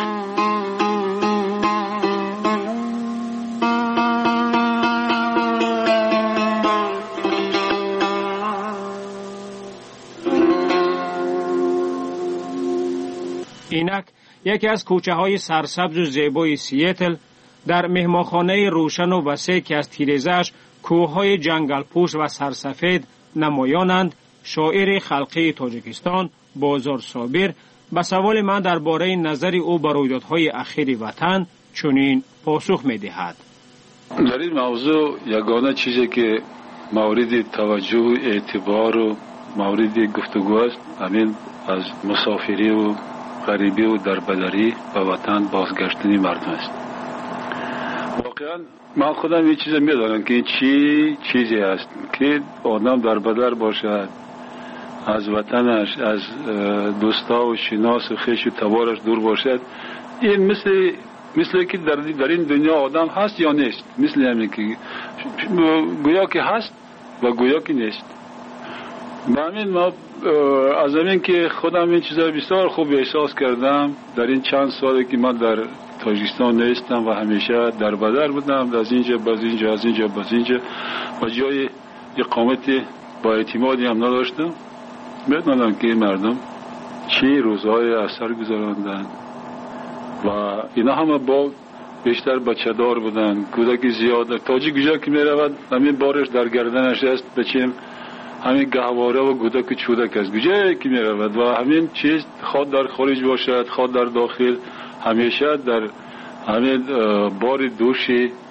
اینک یکی از کوچه های سرسبز و زیبای سیاتل در مهمانخانه روشن و وسیع که از تیره‌اش کوههای جنگل پوش و سرسفید نمایانند، شاعر خلقی تاجیکستان بازار صابر به سوال من درباره نظر او بر رویدادهای اخیر وطن چنین پاسخ می‌دهد. در این موضوع یگانه چیزی که مورد توجه و اعتبار و مورد گفتگو است همین از مسافری و غریبی و دربدری به وطن بازگشتن مردم است. واقعا من خودم این چیز میدانم که این چی چیزی است که آدم دربدر باشد، از وطنش، از دوستا و شناس و خویش و تبارش دور باشد. این مثل مثل که در, در این دنیا آدم هست یا نیست، مثل همین که گویا که هست و گویا که نیست. به همین ما از همین که خودم این چیزا بسیار خوب احساس کردم در این چند سالی که من در تاجیکستان نیستم و همیشه در بدر بودم، از اینجا باز اینجا از اینجا باز اینجا و جای اقامت با اعتمادی هم نداشتم. بدانم که مردم چه روزهای اثر گذراندن و اینا همه با بیشتر بچه دار بودن، کودکی زیاد. تاجیک کجا که می رود همین بارش در گردنش است، بچیم همین گهواره و کودک چودک است کجا که می رود و همین چیز خود در خارج باشد خود در داخل همیشه در همین بار دوشی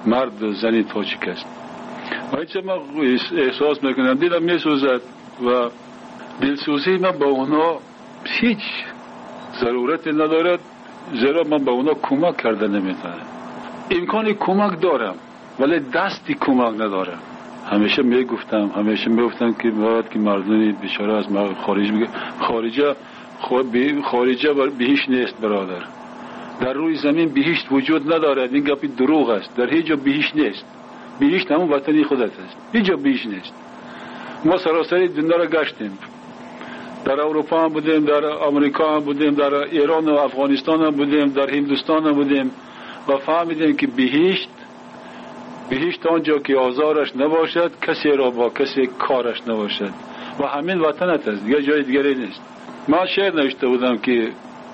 مرد و زنی تاجیک است. و چه ما احساس میکنم دلم میسوزد و دلسوزی من با اونا هیچ ضرورت ندارد، زیرا من با اونا کمک کرده نمیتونم. امکان کمک دارم ولی دستی کمک ندارم. همیشه میگفتم همیشه میگفتم که باید که مردمی بیچاره از ما خارج بگه خارجه خارجه بهشت نیست برادر. در روی زمین بهشت وجود ندارد. این گپی دروغ است. در هیچ جا بهشت نیست. بهشت همون وطنی خودت است. هیچ جا بهشت نیست. ما سراسری دنیا را گشتیم. در اروپا هم بودیم، در امریکا هم بودیم، در ایران و افغانستان هم بودیم، در هندوستان هم بودیم و فهمیدیم که بهشت بهشت آنجا که آزارش نباشد، کسی را با کسی کارش نباشد و همین وطنت است، دیگه جای دیگری نیست. من شعر نوشته بودم که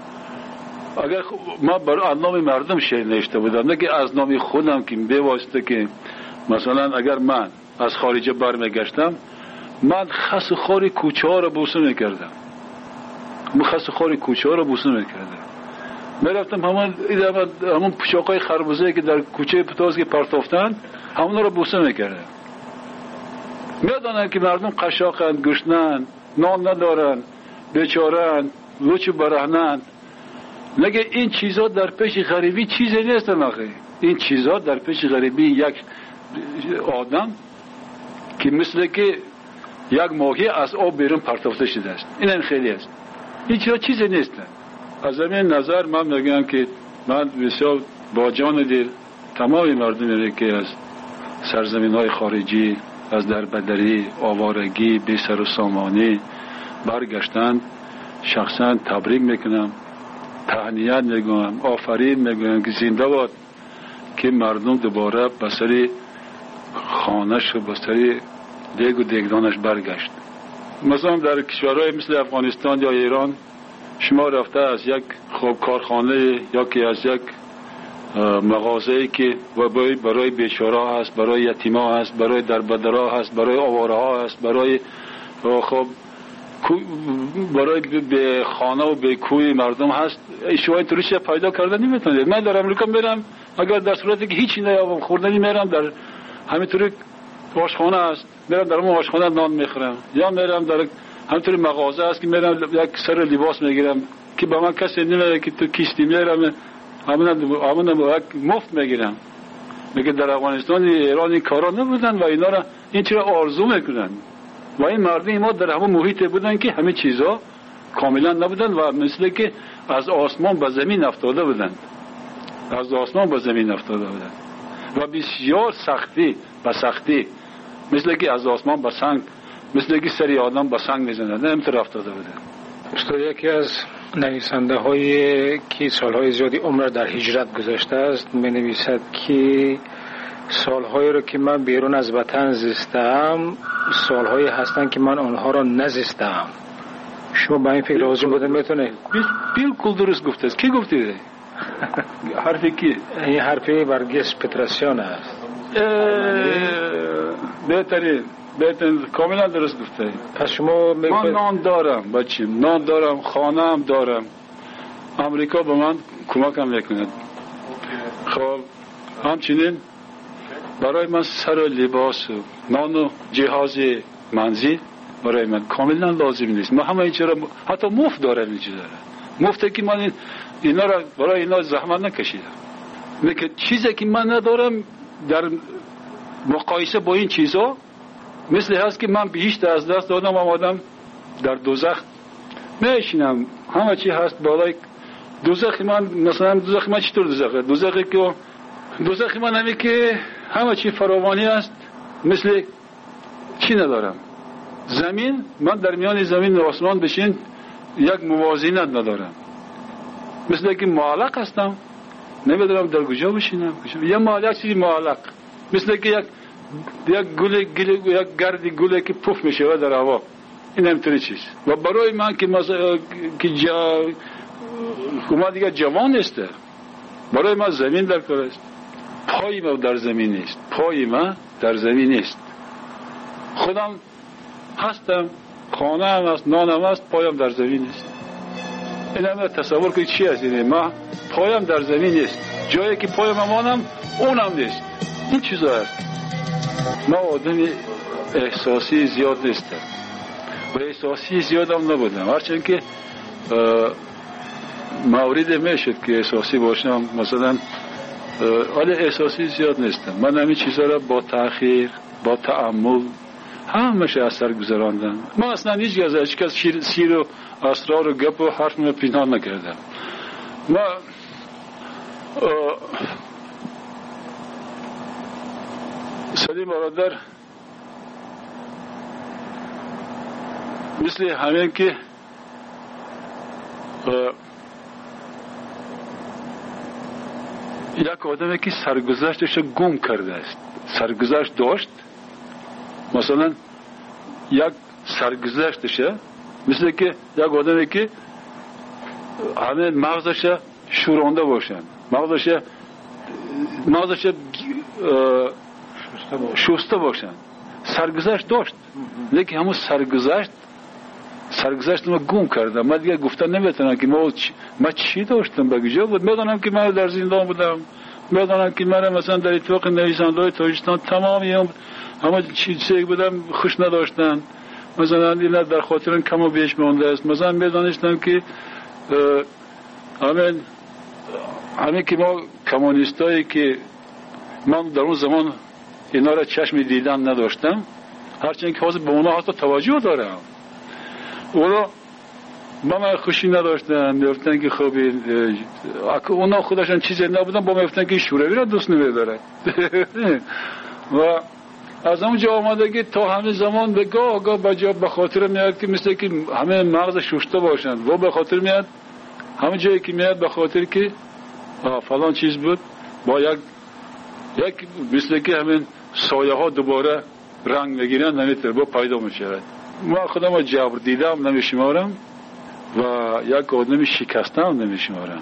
اگر ما بر نام مردم شعر نوشته بودم، نه که از نام خودم که به واسطه که مثلا اگر من از خارجه برمیگشتم، من خس خاری کوچه ها را بوسه میکردم. من خس خاری کوچه ها را بوسه میکردم. میرفتم همون همون پوشاکای خربوزه که در کوچه پتاز که پرتافتن همون را بوسه میکردم. میدونن که مردم قشاقند، گشنند، نان ندارن، بیچارند، لوچ برهنند. نگه این چیزا در پیش غریبی چیزی نیست. نخی این چیزا در پیش غریبی یک آدم که مثل که یک ماهی از آب بیرون پرتافته شده است. این هم خیلی است. این چیزا چیزی نیست. از همین نظر من میگم که من بسیار با جان دل تمام مردمی که از سرزمین های خارجی، از دربدری، آوارگی، بی سر و سامانی برگشتند، شخصا تبریک میکنم، تهنیت میگم، آفرین میگم که زنده باد که مردم دوباره به سر خانه‌اش و به سر دیگ و دیگدانش برگشت. مثلا در کشورهای مثل افغانستان یا ایران شما رفته از یک خوب کارخانه یا که از یک مغازه‌ای که برای بیچاره هست، برای یتیما هست، برای دربدرها هست، برای آواره ها هست، برای خب برای به خانه و به کوی مردم هست، شما اینطوری چیز پیدا کردن نمیتونید. من در امریکا میرم، اگر در صورتی که هیچی نیابم خوردنی میرم در همینطوری آشخانه هست، میرم در اون آشخانه نان میخورم، یا میرم در همینطوری مغازه هست که میرم یک سر لباس میگیرم که با من کسی نمیگه که تو کیستی میرم، همون همون مفت میگیرم. میگه در افغانستان ایران این کارا نبودن و اینا را این چرا آرزو میکنن و این مردم ما در همون محیط بودن که همه چیزا کاملا نبودن و مثل که از آسمان به زمین افتاده بودند، از آسمان به زمین افتاده بودند و بسیار سختی و سختی مثل که از آسمان به سنگ، مثل که سری آدم به سنگ میزنند، همینطور افتاده بودند. استاد یکی از نویسنده هایی که سالهای زیادی عمر در هجرت گذاشته است می نویسد که سالهایی رو که من بیرون از وطن زیستم سالهایی هستند که من آنها را نزیستم. شما با این فکر راضی بودن میتونه؟ بالکل درست گفته است. کی گفته؟ حرفی کی؟ این حرفی برگس پتراسیان است. بهترین بهترین کاملا درست گفته. پس شما من نان دارم بچیم، نان دارم، خانه هم دارم. امریکا به من کمک هم میکند. خب همچنین برای من سر و لباس و نان و جهاز منزل برای من کاملا لازم نیست. من همه این چرا حتی مفت دارم این چیزا. مفته که من اینا را برای اینا زحمت نکشیدم. میگه چیزی که من ندارم در مقایسه با این چیزا مثل هست که من بهشت از دست دادم، آمدم در دوزخ میشینم، همه چی هست بالای دوزخ من. مثلا دوزخ من چطور دوزخه؟ دوزخی که دوزخ من همی که همه چی فراوانی است، مثل چی ندارم. زمین، من در میان زمین و آسمان بشین یک موازینت ندارم، مثل که معلق هستم، نمیدونم در کجا بشینم. یه معلق چیزی معلق، مثل که یک یک گل گل یک گردی گله که پف میشه در هوا. این همینطوری چیز. و برای من که مثلا که جا ما دیگه جوان است، برای من زمین در کار است. پای ما در زمین نیست، پای ما در زمین نیست. خودم هستم، خانه هم است، نانم است، پایم در زمین نیست. این همه تصور کنید چی است؟ ما پایم در زمین نیست، جایی که پایم مانم اونم نیست. این چیزا هست. ما آدم احساسی زیاد نیستم و احساسی زیاد هم نبودم، هرچند که موارد میشد که احساسی باشم، مثلا حال احساسی زیاد نیستم. من همین چیزا را با تأخیر، با تأمل همشه اثر گذراندم. من اصلا هیچ از هیچ کس سیر و اسرار و گپ و حرف من پنهان نکردم. ما سلیم برادر مثل همین که یک آدمی که سرگذشتش گم کرده است، سرگذشت داشت، مثلا یک سرگذشتش مثل که یک آدمی که همه مغزش شورانده باشن، مغزش مغزش شسته باشن، سرگذشت داشت، لیکن همون سرگذشت سرگذشت ما گم کردم. من دیگه گفتن نمیتونم که ما چ... ما چی داشتم بگیجا بود. میدونم که من در زندان بودم، میدونم که من مثلا در اتفاق نویسنده‌های تاجیکستان تمامی هم همه چیزی بودم خوش نداشتن، مثلا اینا در خاطرم کم و بیش مونده است. مثلا میدونستم که همین همین که ما کمونیستایی که من در اون زمان اینا را چشم دیدن نداشتم، هرچند که حاضر به اونا حتی توجه دارم، اونا با من خوشی نداشتن، میفتن که خب اونا خودشان چیزی نبودن، با میفتن که شوروی را دوست نمیداره. و از اونجا آمده که تا همین زمان به گاه گاه بجا به خاطر میاد که مثل که همه مغز ششته باشن و به خاطر میاد همه جایی که میاد به خاطر که فلان چیز بود، با یک یک مثل که همین سایه ها دوباره رنگ میگیرن، نمیتونه با پیدا میشه. ما خودم رو جبر دیدم نمیشمارم و یک آدمی شکسته هم نمیشمارم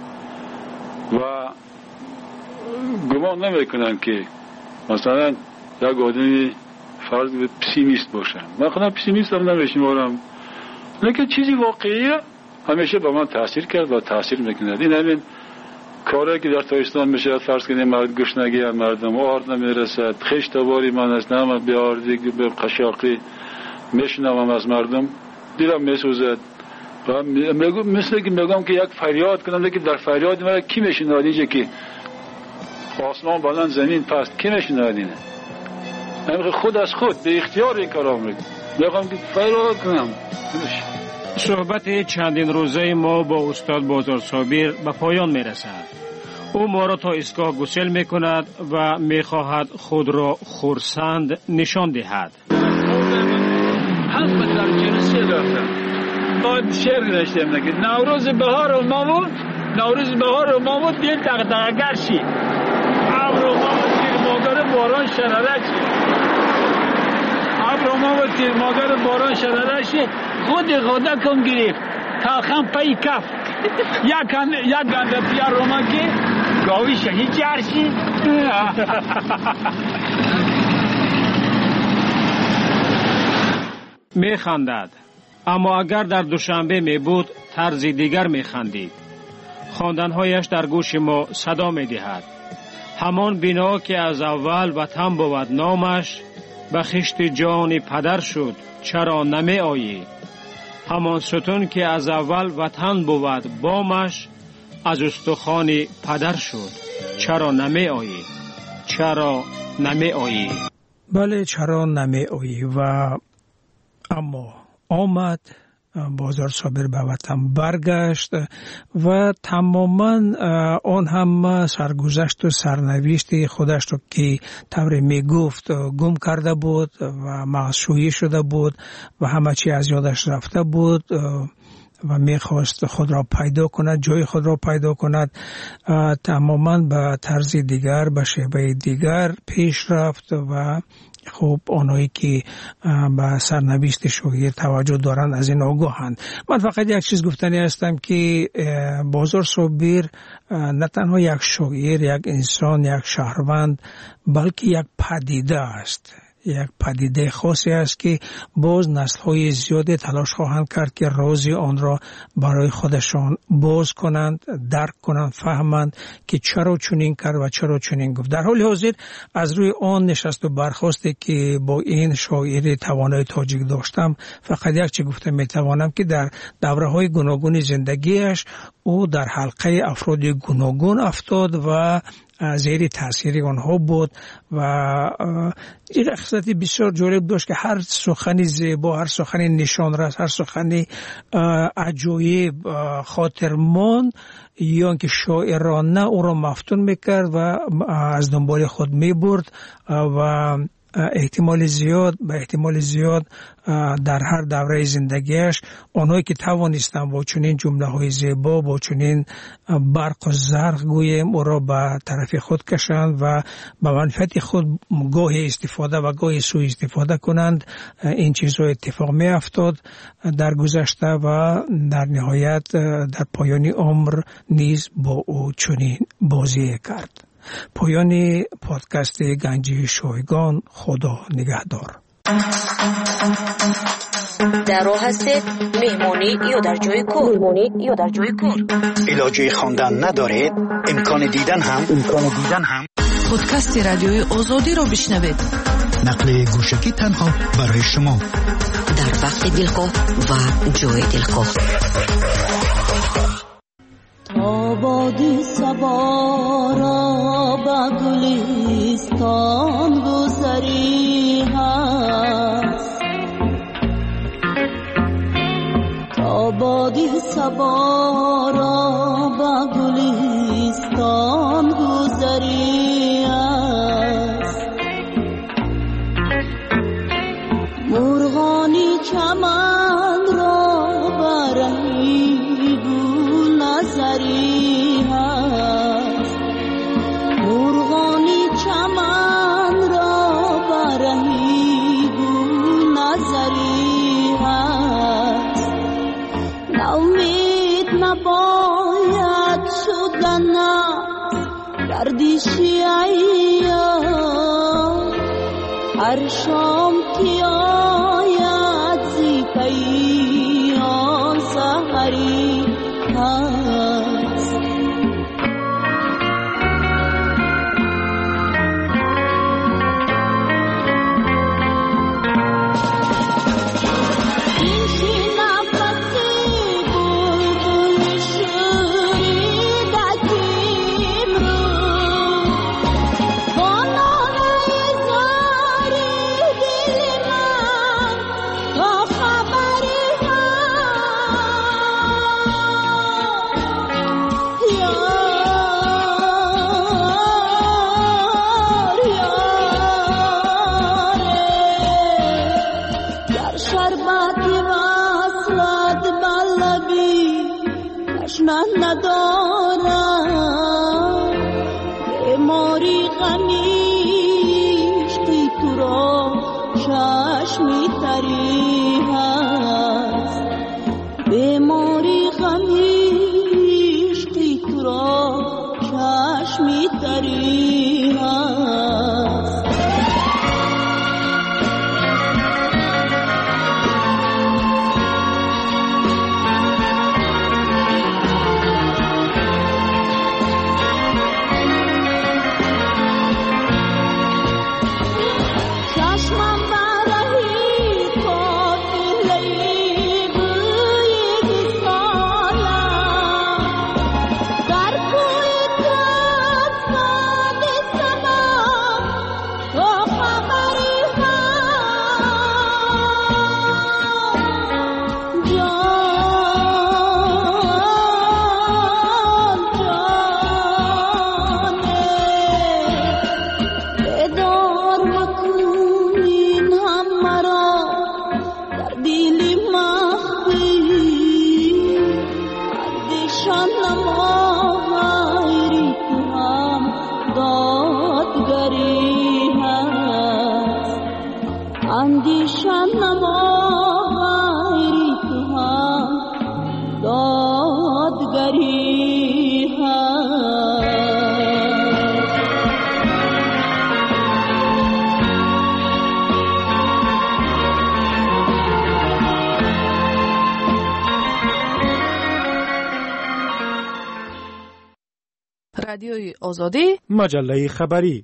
و گمان نمیکنم که مثلا یک آدمی فرض به پسیمیست باشم. من خودم پسیمیست هم نمیشمارم، لیکن چیزی واقعیه همیشه با من تاثیر کرد و تاثیر میکند. این همین کاری که در تاجیکستان میشه، فرض کنید مرد گشنگی هم مردم آرد نمیرسد، خشت باری من است، نه به آردی به قشاقی میشنوم از مردم، دیلم میسوزد و مثل که میگم که یک فریاد کنم، که در فریاد مرا کی میشنواد؟ اینجا که آسمان بلند زمین پست کی میشنواد؟ اینه همین خود از خود به اختیار این کارا میگم، میگم که فریاد کنم. صحبت چندین روزه ما با استاد بازار صابر به پایان میرسد. او ما را تا ایستگاه گسل میکند و میخواهد خود را خرسند نشان دهد. همه در جلسه داشتم باید شعر نشتم نگید نوروز بهار و مامود، نوروز بهار و مامود دل دغدغه‌گر شی، ابر و مامود تیر مادر باران شرره شی، ابر و مامود تیر مادر باران شرره شی، خود خدا کن گرفت تلخم پای کف یک گنده پیار رومان که گاوی شهید جرشی. می خندد، اما اگر در دوشنبه می بود طرز دیگر می خندید. خواندنهایش در گوش ما صدا می دهد. همان بنا که از اول وطن بود نامش، به خشت جان پدر شد چرا نمی آیی؟ همان ستون که از اول وطن بود بامش، از استخوان پدر شد چرا نمی آیی؟ چرا نمی آیی؟ بله چرا نمی آیی؟ و اما آمد، بازار صابر به وطن برگشت و تماما آن هم سرگذشت و سرنوشت خودش رو که طور می گفت گم کرده بود و مغزشویی شده بود و همه چی از یادش رفته بود و میخواست خود را پیدا کند، جای خود را پیدا کند. تماما به طرز دیگر، به شیوه دیگر پیش رفت و خب آنهایی که به سرنوشت شوگیر توجه دارند از این آگاهند. من فقط یک چیز گفتنی هستم که بازار صابر نه تنها یک شوگیر، یک انسان، یک شهروند، بلکه یک پدیده است. یک پدیده خاصی است که باز نسل‌های زیادی تلاش خواهند کرد که راز آن را برای خودشان باز کنند، درک کنند، فهمند که چرا چنین کرد و چرا چنین گفت. در حال حاضر از روی آن نشست و برخاستی که با این شاعر توانای تاجیک داشتم، فقط یک چیز گفته میتوانم که در دوره‌های گوناگون زندگیش او در حلقه افراد گوناگون افتاد و زیر تاثیر آنها بود و این خصلت بسیار جالب داشت که هر سخنی زیبا، هر سخنی نشانرس، هر سخنی عجایب خاطرمان یا که شاعرانه او را مفتون میکرد و از دنبال خود میبرد و احتمال زیاد به احتمال زیاد در هر دوره زندگیش آنهایی که توانستند با چنین جمله های زیبا، با چنین برق و زرق گویم او را به طرف خود کشند و به منفعت خود گاهی استفاده و گاهی سوء استفاده کنند. این چیزها اتفاق می افتاد در گذشته و در نهایت در پایان عمر نیز با او چنین بازی کرد. پایان پادکست گنجی شایگان. خدا نگهدار. در راه هستید مهمانی یا در جای کار؟ مهمانی یا در جای کار؟ علاجه خواندن ندارید؟ امکان دیدن هم امکان دیدن هم پادکست رادیوی آزادی را بشنوید. نقل گوشکی تنها برای شما در وقت دلخواه و جای دلخواه. آبادی سبا را به گلستان گذری هست، آبادی سبا را به گلستان گذری هست، مرغانی چمن را برهی گل نظری هست، مرغانی چمن را برهی گل نظری هست، نومید نباید شدن گردشی ایام، هر شام که آید زی پیام سحری هست. این که نفسی بلبل شوریدتیم رو با ناله زاری دل من تا خبری هست. یار یاره در شربتی وصلت بلبی تشنه ندارم، بیماری غمیش که تو را چشمی تری هست، بیماری غمیش که تو را چشمی تری هست. چشمم برهی کافیلی بوی سالم، در کوی تفاد سمام تو خبری هست. جان جانه بدار مکنین هم مرا در دلی مخفی، اندیشان نما غیری تو هم دادگری هست، اندیشان نما غیری تو هم دادگری هست. رادیوی آزادی، مجله خبری.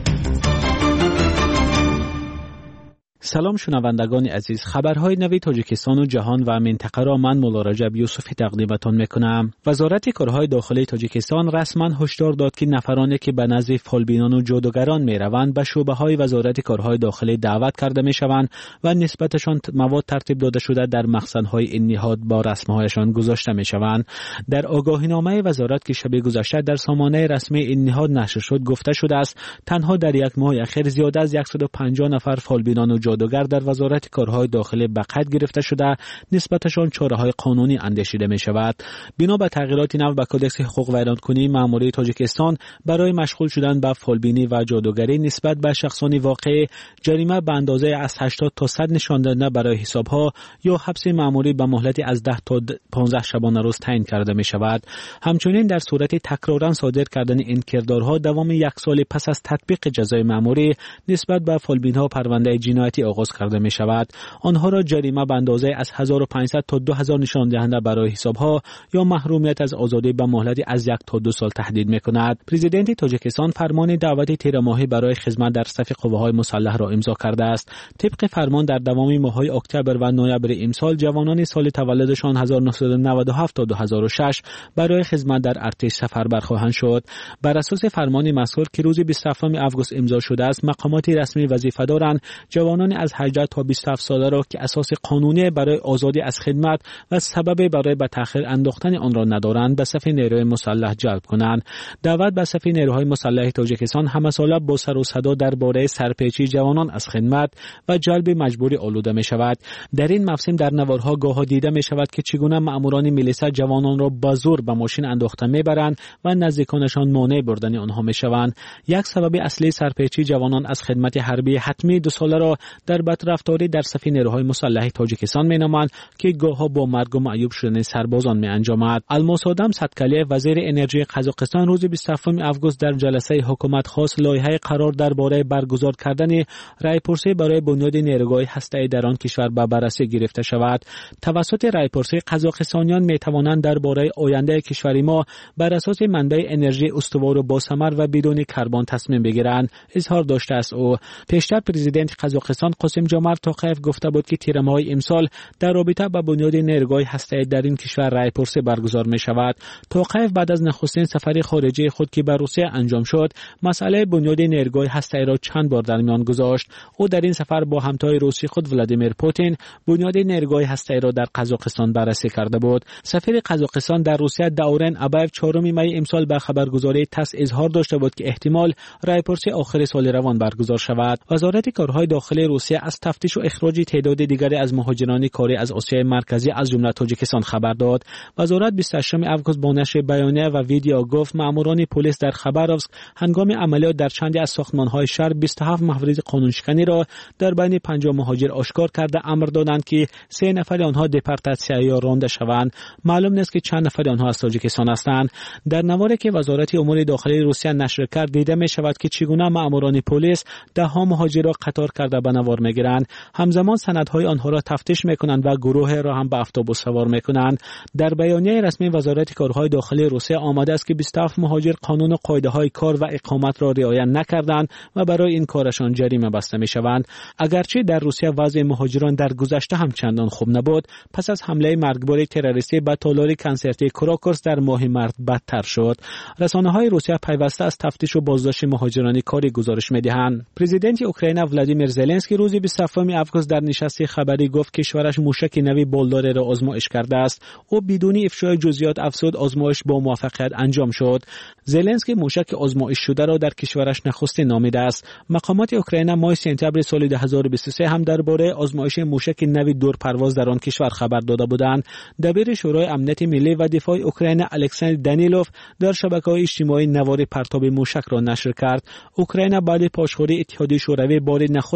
سلام شنوندگان عزیز، خبرهای نوی تاجیکستان و جهان و منطقه را من مولا رجب یوسفی تقدیمتان میکنم. وزارت کارهای داخلی تاجیکستان رسما هشدار داد که نفرانی که به نزد فالبینان و جادوگران میروند به شعبه های وزارت کارهای داخلی دعوت کرده میشوند و نسبتشان مواد ترتیب داده شده در مخزنهای این نهاد با رسمهایشان گذاشته میشوند. در آگاهینامه وزارت که شب گذشته در سامانه رسمی این نهاد نشر شد گفته شده است تنها در یک ماه اخیر زیاده از صد و پنجاه نفر فالبینان و جادوگر در وزارت کارهای داخلی به قید گرفته شده، نسبتشان چاره‌های قانونی اندیشیده می شود. بنا به تغییرات نو به کدکس حقوق ویرانکنی مأموری تاجیکستان برای مشغول شدن به فالبینی و جادوگری نسبت به شخصانی واقع جریمه به اندازه از هشتاد تا صد نشان دادن برای حسابها یا حبس مأموری به مهلت از ده تا پانزده شبانه روز تعیین کرده می شود. همچنین در صورت تکرارا صادر کردن این کردارها دوام یک سال پس از تطبیق جزای مأموری نسبت به فالبینها پرونده جنایتی آغاز کرده می شود. آنها را جریمه به اندازه از هزار و پانصد تا دو هزار نشان دهنده برای حسابها یا محرومیت از آزادی به مهلت از یک تا دو سال تهدید می کند. پرزیدنت تاجیکستان فرمان دعوت تیر ماهی برای خدمت در صف قوه‌های مسلح را امضا کرده است. طبق فرمان در دوام ماه‌های اکتبر و نوامبر امسال جوانان سال تولدشان هزار و نهصد و نود و هفت تا دو هزار و شش برای خدمت در ارتش سفربر خواهند شد. بر اساس فرمان مذکور که روز بیست و هفتم آگوست امضا شده است، مقامات رسمی وظیفه دارند جوانان از هجده تا بیست و هفت ساله را که اساس قانونی برای آزادی از خدمت و سبب برای به تأخیر انداختن آن را ندارند به صف نیروی مسلح جلب کنند. دعوت به صف نیروهای مسلح تاجیکستان همساله با سر و صدا درباره سرپیچی جوانان از خدمت و جلب مجبوری آلوده می شود. در این موسم در نوارها گاهی دیده می شود که چگونه مأموران میلیسا جوانان را به زور به ماشین انداخته می برند و نزدیکانشان مانع بردن آنها می شوند. یک سبب اصلی سرپیچی جوانان از خدمت حربی حتمی دو ساله را در بدرفتاری در صف نیروهای مسلح تاجیکستان مینامند که گاهها با مرگ و معیوب شدن سربازان می انجامد. الماسادم صدکلی وزیر انرژی قزاقستان روز بیست و هفتم آگوست در جلسه حکومت خاص لایحه قرار درباره برگزار کردن رایپرسی برای بنیاد نیروگاه هسته‌ای در آن کشور به بررسی گرفته شود. توسط رایپرسی قزاقستانیان می توانند درباره آینده کشور ما بر اساس منبع انرژی استوار و باثمر و بدون کربن تصمیم بگیرند، اظهار داشته است. او پیشتر پرزیدنت قزاقستان قاسم جمعت توقیف گفته بود که تیر ماه امسال در رابطه با بنیاد نیروگاه هسته‌ای در این کشور رایپرسی برگزار می شود. توقیف بعد از نخستین سفر خارجی خود که به روسیه انجام شد، مسئله بنیاد نیروگاه هسته‌ای را چند بار در میان گذاشت. او در این سفر با همتای روسی خود ولادیمیر پوتین بنیاد نیروگاه هسته‌ای را در قزاقستان بررسی کرده بود. سفیر قزاقستان در روسیه داورن ابایف چهارم می امسال به خبرگزاری تاس اظهار داشته بود که احتمال رایپرسی آخر سال روان برگزار شود. وزارت کارهای داخلی روسیه از تفتیش و اخراج تعداد دیگری از مهاجران کاری از آسیای مرکزی از جمله تاجیکستان خبر داد. وزارت بیست و هشتم آگوست با نشر بیانیه و ویدیو گفت ماموران پلیس در خباروفسک هنگام عملیات در چندی از ساختمان‌های شهر بیست و هفت محرز قانونشکنی را در بین پنجاه مهاجر آشکار کرده امر دادند که سه نفر آنها دپورتاسیون یا رانده شوند. معلوم نیست که چند نفر آنها از تاجیکستان هستند. در نواری که وزارت امور داخلی روسیه نشر کرد دیده می شود که چگونه ماموران پلیس ده ها مهاجر را قطار کرده به نوار میگیرند. همزمان سندهای آنها را تفتیش میکنند و گروه را هم به اتوبوس سوار میکنند. در بیانیه رسمی وزارت کارهای داخلی روسیه آمده است که بیست و هفت مهاجر قانون و قاعده های کار و اقامت را رعایت نکردند و برای این کارشان جریمه بسته میشوند. اگرچه در روسیه وضع مهاجران در گذشته هم چندان خوب نبود، پس از حمله مرگبار تروریستی به تالار کنسرتی کراکوس در ماه مارس بدتر شد. رسانه‌های روسیه پیوسته از تفتیش و بازداشت مهاجران کاری گزارش می‌دهند. پرزیدنت اوکراین ولادیمیر زلنسکی روز بیست و هفتم آگوست در نشست خبری گفت کشورش موشک نوی بالدار را آزمایش کرده است. او بدون افشای جزئیات افزود آزمایش با موفقیت انجام شد. زلنسکی موشک آزمایش شده را در کشورش نخستین نامیده است. مقامات اوکراین ماه سپتامبر سال دو هزار و بیست و سه هم درباره آزمایش موشک نوی دورپرواز در آن کشور خبر داده بودند. دبیر شورای امنیت ملی و دفاع اوکراین الکساندر دانیلوف در شبکه‌های اجتماعی نوار پرتاب موشک را نشر کرد. اوکراین بعد پاشخوری اتحادیه شوروی بار نخست است که در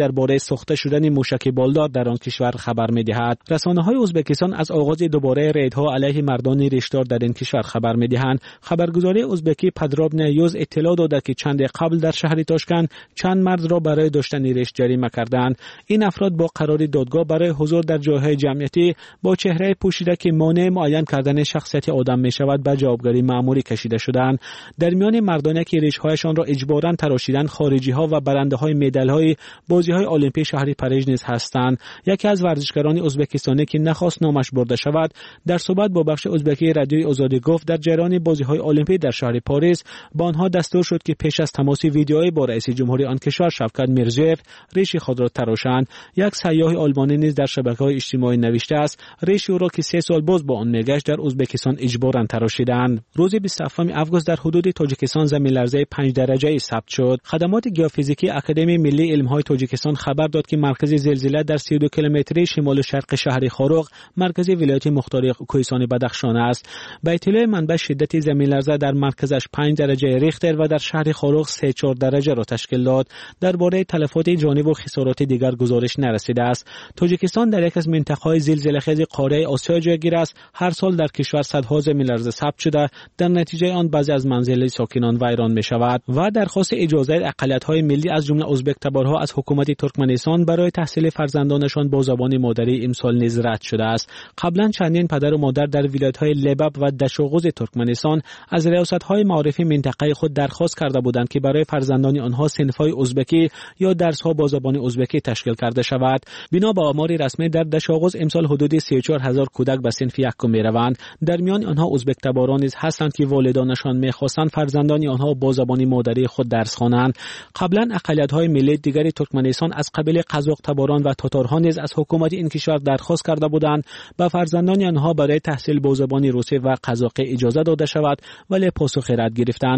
درباره ساخته شدن موشک بالدار در آن کشور خبر می‌دهد. رسانه‌های ازبکستان از آغاز دوباره ریدها علیه مردان ریشدار در این کشور خبر می‌دهند. خبرگزاری ازبکی پدراب نیوز اطلاع داده که چند قبل در شهر تاشکند چند مرد را برای داشتن ریش جریمه کردند. این افراد با قرار دادگاه برای حضور در جاهای جمعیتی با چهره پوشیده که مانع معین کردن شخصیت آدم می‌شود به جوابگری مأموری کشیده شدند. در میان مردانی که ریش‌هایشان را اجباراً تراشیدن خارجی‌ها و برنده‌های مدال‌های بازی‌های المپیک شهر پاریس نیز هستند. یکی از ورزشکاران ازبکستانی که نخواست نامش برده شود در صحبت با بخش ازبکی رادیوی آزادی گفت در جریان بازی‌های المپیک در شهر پاریس با آنها دستور شد که پیش از تماس ویدیویی با رئیس جمهوری آن کشور شوکت میرزیوف ریش خود را تراشند. یک سیاح آلمانی نیز در شبکه‌های اجتماعی نوشته است ریش او را که سه سال باز با آن میگشت در ازبکستان اجباراً تراشیدند. روز بیست و هفتم آگوست در حدود تاجیکستان زمین لرزه پنج درجه‌ای ثبت شد. خدمات گیوفیزیکی اکادمی ملی علم‌های تاجیکستان خبر داد که مرکز زلزله در سی و دو کیلومتری شمال شرق شهر خاروق مرکز ولایت مختار کوهستان بدخشان است. به اطلاع منبع شدت زمین لرزه در مرکزش پنج درجه ریختر و در شهر خاروق سه چهار درجه را تشکیل داد. درباره تلفات جانی و خسارات دیگر گزارش نرسیده است. تاجیکستان در یک از منطقه‌های زلزله‌خیز قاره آسیا جایگیر است. هر سال در کشور صدها زمین لرزه ثبت شده در نتیجه آن بعضی از منازل ساکنان ویران می‌شود و درخواست اجازه اقلیت‌های ملی از جمله ازبک تبارها از حکومت ترکمنستان برای تحصیل فرزندانشان با زبان مادری امسال نیز رد شده است. قبلا چندین پدر و مادر در ولایت‌های لباب و دشاغوز ترکمنستان از ریاست‌های معارفی منطقه خود درخواست کرده بودند که برای فرزندان آنها صنف‌های ازبکی یا درس‌ها با زبان ازبکی تشکیل کرده شود. بنا به آمار رسمی در دشاغوز امسال حدود سی و چهار هزار کودک به صنف یکم می‌روند. در میان آنها ازبک تباران نیز هستند که والدانشان می‌خواستند فرزندان آنها با زبان مادری خود درس خوانند. قبلا اقلیت‌های ملی دیگر ترکمنستان از قبیل قزاق تباران و تاتارها نیز از حکومت این کشور درخواست کرده بودند به فرزندان آنها برای تحصیل با زبان روسی و قزاقی اجازه داده شود ولی پاسخ رد گرفتند.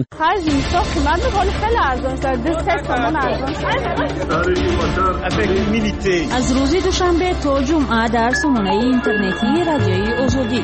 از روز دوشنبه تا جمعه در سامانه اینترنتی رادیوی آزادی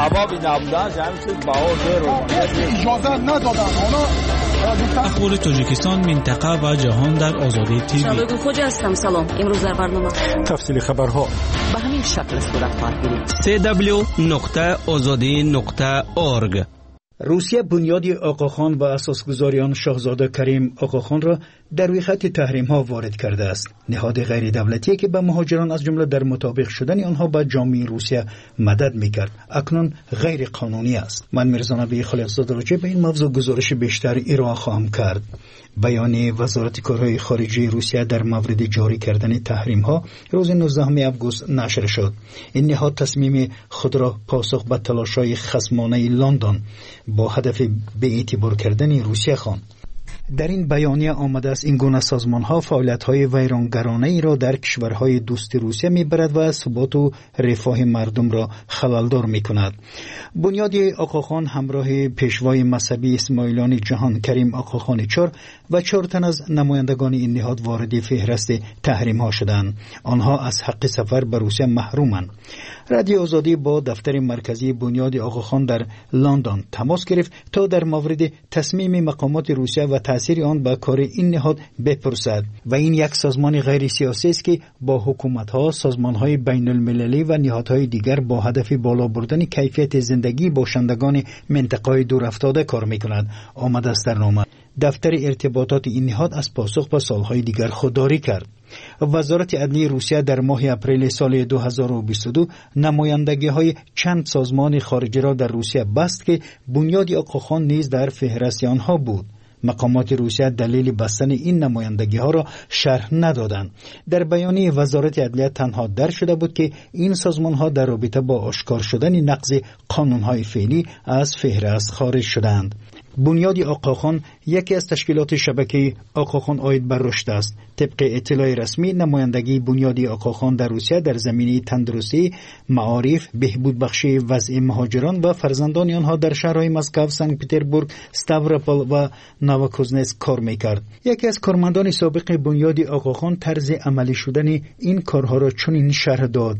اخبار تاجیکستان، منطقه و جهان در آزادی تیوی. شبکه خوج هستم. سلام. امروز در برنامه تفصیل خبرها به همین شکل صورت خواهد گرفت. دبلیو دبلیو دبلیو نقطه آزادی نقطه اورگ. روسیه بنیاد آقاخان و اساسگزاریان شاهزاده کریم آقاخان را در ویخت تحریم ها وارد کرده است. نهاد غیر دولتی که به مهاجران از جمله در مطابق شدن آنها به جامعه روسیه مدد میکرد اکنون غیر قانونی است. من میرزا نبی خالقزاده راجع به این موضوع گزارش بیشتر ارائه خواهم کرد. بیانیه وزارت کارهای خارجه روسیه در مورد جاری کردن تحریم ها روز نوزدهم آگوست نشر شد. این نهاد تصمیم خود را پاسخ به تلاش‌های خصمانه لندن با هدف به اعتبار کردن روسیه خواند. در این بیانیه آمده است این گونه سازمان‌ها فعالیت‌های ویرانگرانه‌ای را در کشورهای دوست روسیه می‌برد و ثبات و رفاه مردم را خلل‌دار می‌کند. بنیاد آقاخان همراه پیشوای مذهبی اسماعیلیان جهان کریم آقاخان چهار و چهار تن از نمایندگان این نهاد وارد فهرست تحریم‌ها شدند. آنها از حق سفر به روسیه محرومند. رادیو آزادی با دفتر مرکزی بنیاد آقاخان در لندن تماس گرفت تا در مورد تصمیم مقامات روسیه و تأثیر آن به کار این نهاد بپرسد و این یک سازمان غیر سیاسی است که با حکومت‌ها، سازمان‌های بین‌المللی و نهادهای دیگر با هدف بالا بردن کیفیت زندگی باشندگان منطقه‌های دورافتاده کار می‌کند. آمده است در نامه. دفتر ارتباطات این نهاد از پاسخ به سالهای دیگر خودداری کرد. وزارت عدلیه روسیه در ماه اپریل سال دو هزار و بیست و دو نمایندگی های چند سازمان خارجی را در روسیه بست که بنیاد آقاخان نیز در فهرست آنها بود. مقامات روسیه دلیل بستن این نمایندگی ها را شرح ندادند. در بیانیه وزارت عدلیه تنها در شده بود که این سازمان ها در رابطه با آشکار شدن نقض قانون های فعلی از فهرست خارج شدند. بنیاد آقاخان یکی از تشکیلات شبکه آقاخان عاید بر رشد است. طبق اطلاع رسمی نمایندگی بنیاد آقاخان در روسیه در زمینه تندرستی، معارف، بهبود بخشی وضع مهاجران و فرزندان آنها در شهرهای مسکو، سنت پترزبورگ، ستاوروپول و نووکوزنتسک کار می‌کرد. یکی از کارمندان سابق بنیاد آقاخان طرز عملی شدن این کارها را چنین شرح داد: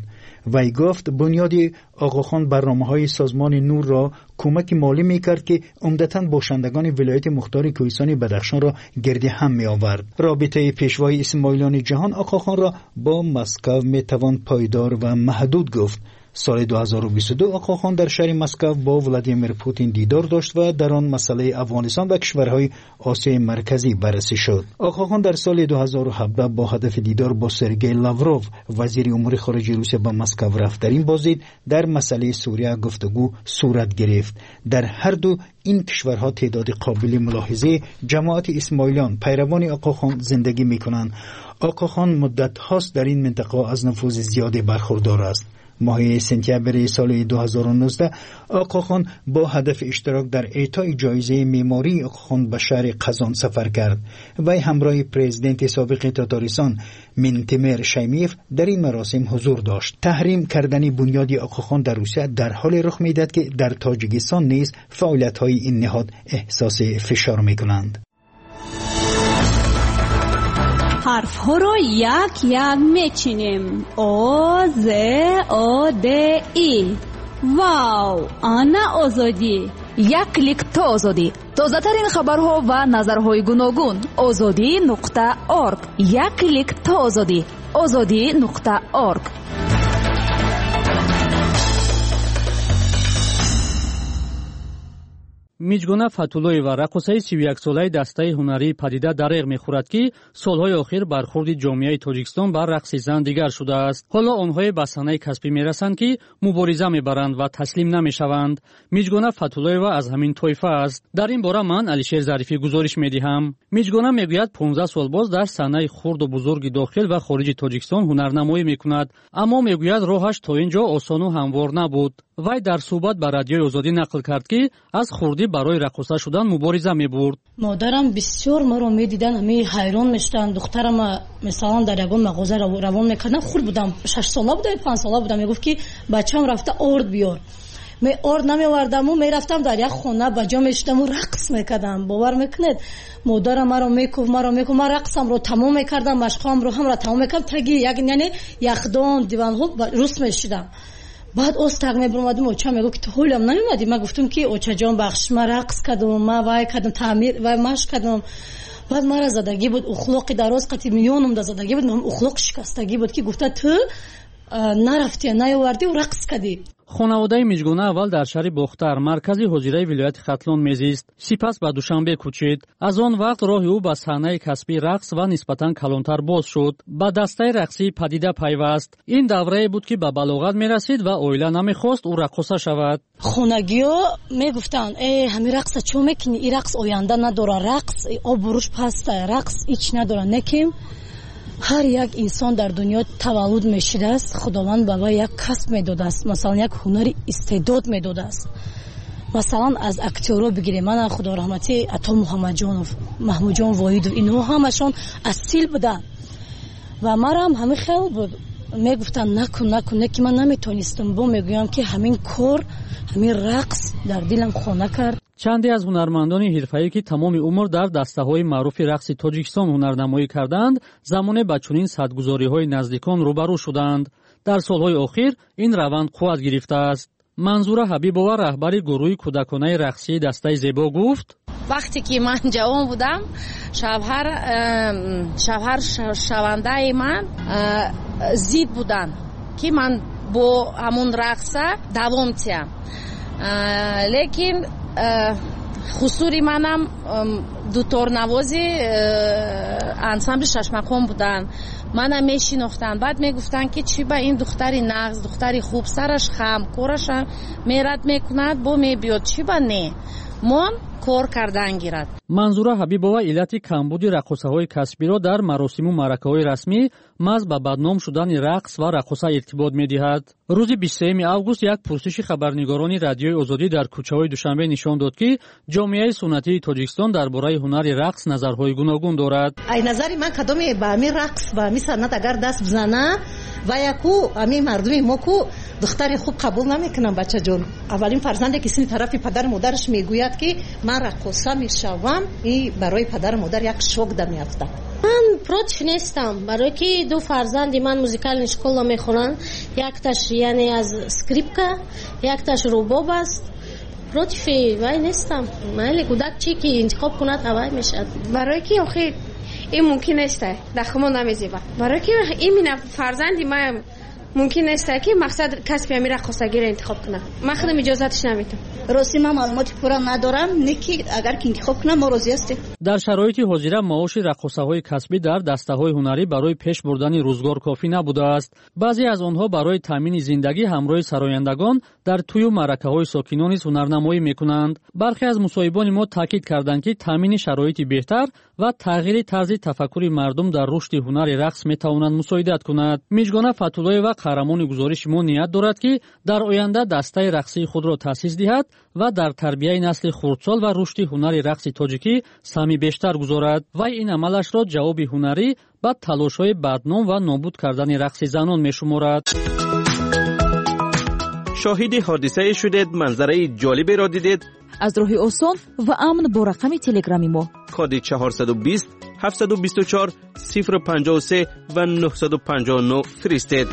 وی گفت بنیاد آقاخان برنامه‌های سازمان نور را کمک مالی می‌کرد که عمدتاً باشندگان ولایت مختار کوهستان بدخشان را گرد هم می‌آورد. رابطه پیشوای اسماعیلیان جهان آقاخان را با مسکو می‌توان پایدار و محدود گفت. سال دو هزار و بیست و دو آقاخان در شهر مسکو با ولادیمیر پوتین دیدار داشت و در آن مسئله افغانستان و کشورهای آسیای مرکزی بررسی شد. آقاخان در سال دو هزار و هفده با هدف دیدار با سرگئی لاوروف وزیر امور خارجه روسیه به مسکو رفت. در این بازدید در مسئله سوریه گفتگو صورت گرفت. در هر دو این کشورها تعداد قابل ملاحظه جماعت اسماعیلیان پیروان آقاخان زندگی می‌کنند. آقاخان مدت هاست در این منطقه از نفوذ زیادی برخوردار است. ماه سپتامبر سال دو هزار و نوزده آقاخان با هدف اشتراک در اعطای جایزه معماری آقاخان به شهر قزان سفر کرد. وی همراه پرزیدنت سابق تاتارستان منتمر شیمیف در این مراسم حضور داشت. تحریم کردن بنیاد آقاخان در روسیه در حال رخ می‌دهد که در تاجیکستان نیز فعالیت‌های این نهاد احساس فشار می‌کنند. حرف ها رو یک یک میچینیم. او ز او د ای. واو، آنا آزادی. یک کلیک تا آزادی. تازه ترین خبرها و نظرهای گوناگون. آزادی نقطه اورگ. یک کلیک تا آزادی. آزادی نقطه اورگ. миҷгуна фатуллоева рақосаи си ю як солаи дастаи ҳунарии падида дареғ мехӯрад ки солҳои охир бархурди ҷомеаи тоҷикистон ба рақси зан дигар шудааст. ҳоло онҳое ба санаи касбӣ мерасанд ки мубориза мебаранд ва таслим намешаванд. миҷгуна фатуллоева аз ҳамин тоифа аст. дар ин бора ман алишер зарифӣ гузориш медиҳам. миҷгуна мегӯяд понздаҳ сол боз дар санаи хурду бузурги дохил ва хориҷи тоҷикистон ҳунарнамоӣ мекунад, аммо мегӯяд роҳаш то ин ҷо осону ҳамвор набуд. вай дар суҳбат ба радиои озодӣ нақл кард ки аз хурдӣ барои рақоса шудан мубориза мебурд. модарам бисёр маро медидан, ҳамаи ҳайрон мешуданд. духтарам мисалан дар ягон мағоза равон мекардам, хурд будам, шаш сола будам, панҷ сола будам, мегуфт ки бачаам рафта орд биёр. ме орд намеовардаму мерафтам дар як хона ба ҷо мешудаму рақс мекардам. бовар мекунед, модарам маро мекуфт, маро мекуфт, ман рақсамро тамом мекардам, машқҳоамро ҳамра тамом мекардам, таги як яъне яхдон диванҳо рус мешудам. بعد استاق میبرم اوچا میگو که تو هولم نمیومدی. من گفتم که اوچا جان بخش ما رقص کردم، ما وای کردم، تعمیر وای ماش کردم. بعد مرا زدگی بود، اخلاقی دراز قطعی میلیونم دا زدگی بود، من اخلاق شکستگی بود که گفته تو نرفتی نیاوردی و رقص کردی. خانواده میجگونه اول در شهر بختر مرکزی حجره ولایت ختلون میزیست. سپس به دوشنبه کوچید. از آن وقت راه او به صحنه کسبی رقص و نسبتاً کلانتر باز شد. به دسته رقصی پدیده پیوست. این دوره بود که به بلاغت میرسید و اویله نمیخواست او رقصه شود. خونگی‌ها میگفتن ای همین رقص چه میکنی؟ این رقص آینده نداره، رقص آبروش پسته، رقص هیچ نداره. نکیم هر یک انسان در دنیا تولد میشده است، خداوند به وی یک کسب میداده است، مثلا یک هنر استعداد میداده است. مثلا از اکتورها بگیریم، من خدا رحمتی عطا محمد جانов، محمود جان واحد، اینها همشون اصیل بودن و مرا هم همین خیال بود. میگفتن نکن نکن نکن، من نمیتونستم. با میگویم که همین کار، همین رقص در دلم خانه کرد. چندی از هنرمندان حرفه‌ای که تمام عمر در دسته‌های معروف رقص تاجیکستان هنرنمایی کردند، زمان با چنین صدگذاری‌های نزدیکان روبرو شدند. در سال‌های اخیر این روند قوت گرفته است. منظوره حبیبова رهبر گروه کودکانه رقصی دسته زیبا گفت: وقتی که من جوان بودم، شوهر شوهر شونده من زید بودن که من با همون رقصه دوام تیم. لیکن خسوری منم دوتار نوازی انسامبل ششمقام بودن، منم میشناختن. بعد میگفتن که چی با این دختری نغز، دختری خوب، سرش خم، کارش میرد میکند، با میبیاد، چی با نه من کار کردن گیرد. منظوره حبیبова علت کمبود رقصه‌های کسبی را در مراسم و معرکه‌های رسمی محض به بدنام شدن رقص و رقصه ارتباط می‌دهد. روز بیست و سوم آگوست یک پرسش خبرنگاران رادیوی آزادی در کوچه‌های دوشنبه نشان داد که جامعه سنتی تاجیکستان درباره هنر رقص نظرهای گوناگون دارد. ای نظری من کدام با همین رقص و همین سنت اگر دست بزنه و یکو همین مردم ما کو دختری خوب قبول نمیکنن. بچه جون اولین فرزندی که سین طرف پدر مادرش میگوید که من رقاصه میشوم، این برای پدر مادر یک شوک در میافته. من против нестам, барои ки ду фарзанди ман музикальни школа мехонанд. Якташ яъне аз скрипка, якташ рубоб аст. Против вай нестам. Майли кудак чи ки интихоб кунад ҳавай мешавад. барои ки охир ин мумкин нест, дахмо намезеба. барои ки имина фарзанди ман мумкин нест ки мақсад касби амира хостагира интихоб кунад. ман худам иҷозатиш наметам. рости ман маълумоти пурра надорам, не ки агар ки интихоб кунам мо розӣ ҳастем. дар шароити ҳозира маоши рақосаҳои касбӣ дар дастаҳои ҳунарӣ барои пеш бурдани рӯзгор кофӣ набудааст. баъзе аз онҳо барои таъмини зиндагӣ ҳамроҳи сарояндагон дар тӯю маъракаҳои сокинон низ ҳунарнамоӣ мекунанд. бархе аз мусоҳибони мо таъкид карданд ки таъмини шароити беҳтар ва тағйири тарзи тафаккури мардум дар рушди ҳунари рақс метавонад мусоидат кунад. миҷгона фатуллоева қаҳрамони гузориши мо ният дорад ки дар оянда дастаи рақсии худро таъсис диҳад ва дар тарбияи насли хурдсол ва рушди ҳунари рақси тоҷикӣ сами бештар гузорад. вай ин амалашро ҷавоби ҳунарӣ ба талошҳои бадном ва нобуд кардани рақси занон мешуморад. шоҳиди ҳодисае шудед, манзараи ҷолиберо дидед? аз роҳи осон ва амн бо рақами телеграми мо коди чаҳорсаду бист ҳафтсаду бисту чор сифр панҷоҳу се ва нӯҳсаду панҷоҳу нӯ фиристед.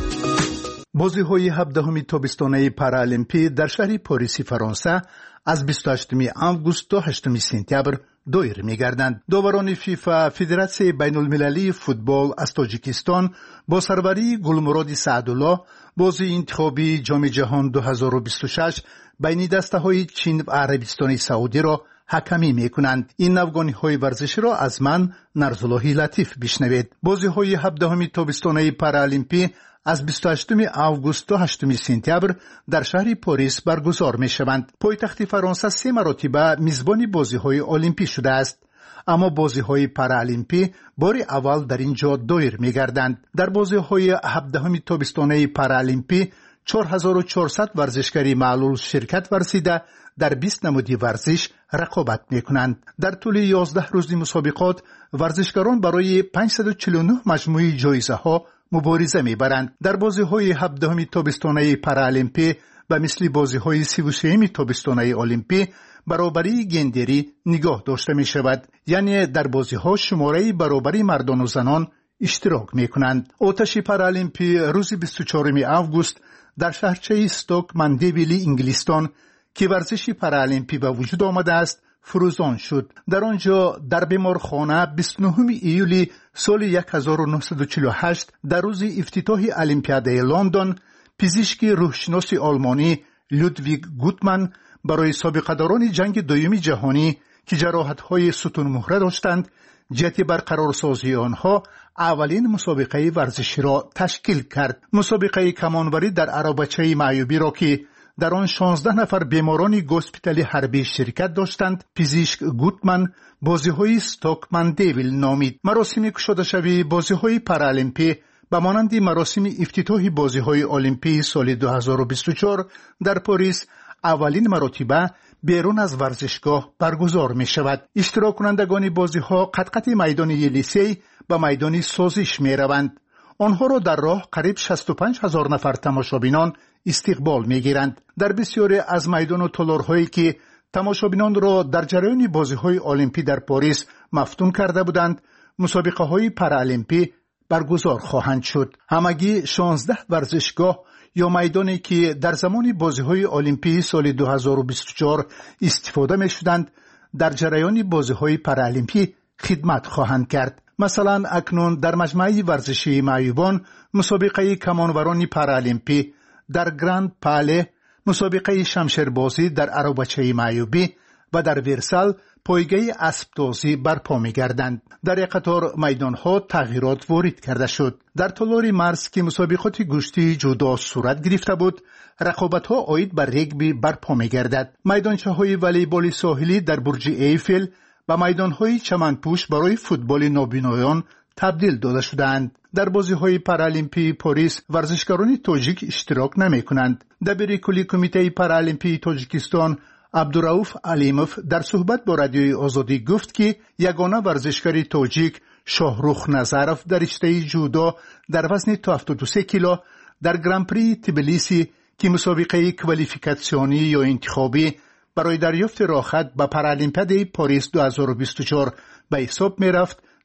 бозиҳои ҳабдаҳуми тобистонаи паралимпӣ дар шаҳри Пориси Фаронса аз бисту ҳаштуми август то ҳаштуми сентябр доир мегарданд. доварони фифа Федератсияи байнулмилалии футбол аз Тоҷикистон бо сарварии Гулмуроди Саъдулло бозии интихобии ҷоми ҷаҳон ду ҳазору бисту шаш байни дастаҳои Чин ва Арабистони Саудиро ҳакамӣ мекунанд. ин навгониҳои варзиширо аз ман Нарзуллоҳи Латиф бишнавед. бозиҳои ҳабдаҳуми тобистонаи паралимпӣ аз бисту ҳаштуми август то ҳаштуми сентябр дар шаҳри Порис баргузор мешаванд. пойтахти Фаронса се маротиба мизбони бозиҳои олимпӣ шудааст, аммо бозиҳои паралимпӣ бори аввал дар ин ҷо доир мегарданд. дар бозиҳои ҳабдаҳуми тобистонаи паралимпӣ чор ҳазору чорсад варзишгари маълул ширкат варзида дар бист намуди варзиш рақобат мекунанд. дар тӯли ёздаҳ рӯзи мусобиқот варзишгарон барои панҷсаду чилу нӯҳ маҷмӯи ҷоизаҳо мубориза мебаранд. дар бозиҳои ҳабдаҳуми тобистонаи паралимпӣ ба мисли бозиҳои сиву сеюми тобистонаи олимпӣ баробарии гендерӣ нигоҳ дошта мешавад, яъне дар бозиҳо шумораи баробари мардону занон иштирок мекунанд. оташи паралимпӣ рӯзи бисту чоруми август дар шаҳрчаи Сток Мандевили Инглистон ки варзиши паралимпӣ ба вуҷуд омадааст фурӯзон шуд. дар он ҷо дар беморхона бисту нӯҳуми июли соли нӯҳсаду чилу ҳашт дар рӯзи ифтитоҳи Олимпиадаи Лондон пизишки рӯҳшиноси олмонӣ Людвиг Гутман барои собиқадорони ҷанги дуюми ҷаҳонӣ ки ҷароҳатҳои сутунмуҳра доштанд ҷиҳати барқарорсозии онҳо аввалин мусобиқаи варзиширо ташкил кард. мусобиқаи камонварӣ дар аробачаи маъюбиро ки дар он шонздаҳ нафар беморони госпитали ҳарбӣ ширкат доштанд, пизишк Гутман бозиҳои Сток Мандевил номид. маросими кушодашавии бозиҳои паралимпӣ ба монанди маросими ифтитоҳи бозиҳои олимпии соли ду ҳазору бисту чор дар Порис аввалин маротиба берун аз варзишгоҳ баргузор мешавад. иштироккунандагони бозиҳо қат-қати майдони Елисей ба майдони созиш мераванд. онҳоро дар роҳ қариб шасту панҷ ҳазор нафар тамошобинон истиқбол мегиранд. дар бисёре аз майдону толорҳое ки тамошобинонро дар ҷараёни бозиҳои олимпӣ дар Порис мафтун карда буданд, мусобиқаҳои паралимпӣ баргузор хоҳанд шуд. ҳамагӣ шонздаҳ варзишгоҳ ё майдоне ки дар замони бозиҳои олимпии соли ду ҳазору бисту чор истифода мешуданд, дар ҷараёни бозиҳои паралимпӣ хидмат хоҳанд кард. масалан, акнун дар маҷмаи варзишии маъюбон мусобиқаи камонварони паралимпӣ, дар Гранд Пале мусобиқаи шамшербозӣ дар аробачаи маъюбӣ ва дар Версал пойгаи аспдозӣ барпо мегарданд. дар як қатор майдонҳо тағйирот ворид карда шуд. дар толори марс ки мусобиқоти гӯштии ҷудо сурат гирифта буд, рақобатҳо оид ба регби барпо мегардад. майдончаҳои волейболи соҳилӣ дар бурҷи Эйфел ба майдонҳои чаманпӯш барои футболи нобиноён табдил дода шудаанд. дар бозиҳои паралимпии Порис варзишгарони тоҷик иштирок намекунанд. дабири кулли кумитаи паралимпии Тоҷикистон Абдурауф Алимов дар суҳбат бо радиои Озодӣ гуфт ки ягона варзишгари тоҷик Шоҳрух Назаров дар риштаи ҷудо дар вазни то ҳафтоду се кило дар Гран-прии Тбилиси ки мусобиқаи квалификатсионӣ ё интихобӣ барои дарёфти рохат ба Паралимпиадаи Порис ду ҳазору бисту чор ба ҳисоб мерафт,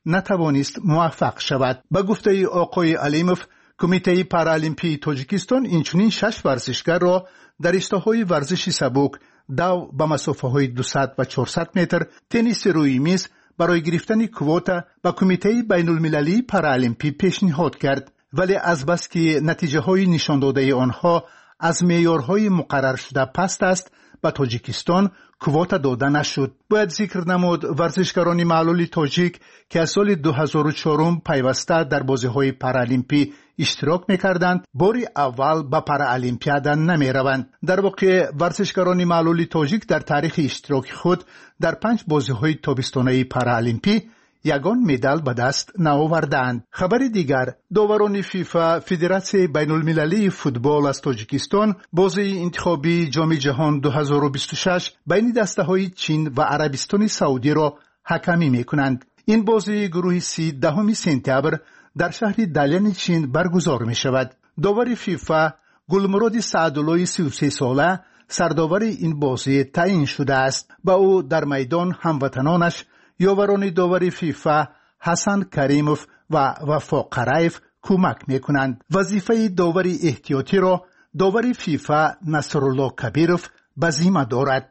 نتوانست موفق شود. به گفته آقای علیموف، کمیته پارالیمپی تاجیکستان اینچنین شش ورزشگر را در رشته‌های ورزش سبک، دو به مسافه‌های دویست و چهارصد متر، تنیس روی میز برای گرفتن کواتا به کمیته بین‌المللی پارالیمپی پیشنهاد کرد، ولی از بس که نتیجه‌های نشان داده آنها از معیارهای مقرر شده پست است، به تاجیکستان کواتا داده نشد. باید ذکر نمود ورزشکاران معلول تاجیک که از سال دو هزار و چهار پیوسته در بازی‌های پارالیمپی اشتراک می‌کردند، باری اول به پارالیمپیاد نمی‌روند. در واقع ورزشکاران معلول تاجیک در تاریخ اشتراک خود در پنج بازی‌های تابستانه پارالیمپی یگان مدال به دست نآوردند. خبر دیگر، داوران فیفا فدراسیون بین‌المللی فوتبال از تاجیکستان بازی انتخابی جام جهان دو هزار و بیست و شش بین دسته‌های چین و عربستان سعودی را حکمی می‌کنند. این بازی گروه سی دهم سپتامبر در شهر دالین چین برگزار می‌شود. داور فیفا گلمراد سعدالله سی و سه ساله سرداور این بازی تعیین شده است. با او در میدان هموطنانش یاوران داور فیفا حسن کریموف و وفا قرایف کمک میکنند. وظیفه داور احتیاطی را داور فیفا نصرالله کبیروف به ذمه دارد.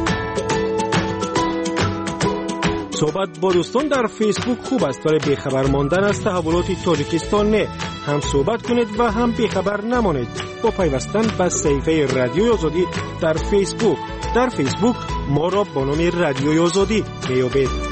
صحبت با دوستان در فیسبوک خوب است، ولی بیخبر ماندن از تحولات تاجیکستان نه. هم صحبت کنید و هم بیخبر نمانید. با پیوستن به صفحه رادیوی آزادی در فیسبوک. در فیسبوک ما را با نام رادیوی آزادی بیابید.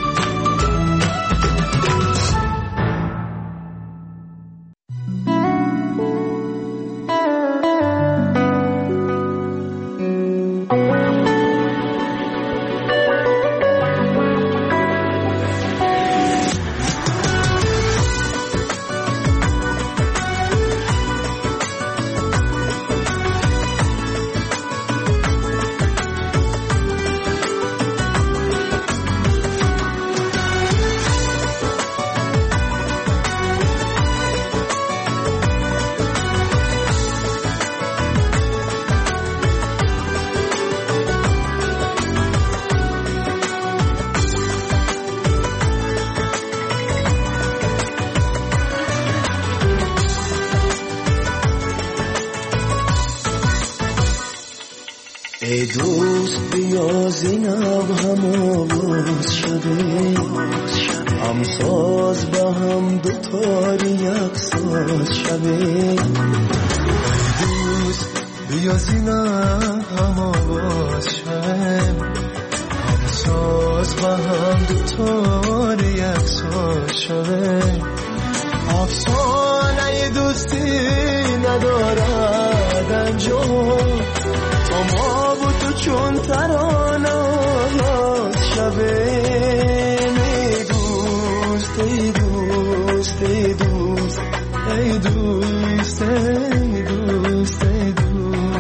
ای دوست بیا زینب هم آواز شده، هم ساز به هم دوتاری یک ساز شده. ای دوست بیا زینب هم آواز شده، هم ساز به هم دوتاری یک ساز شده. افسانه دوستی ندارد انجام، ما و تو چون ترانه شبه. ای دوست ای دوست ای دوست ای دوست ای دوست ای دوست.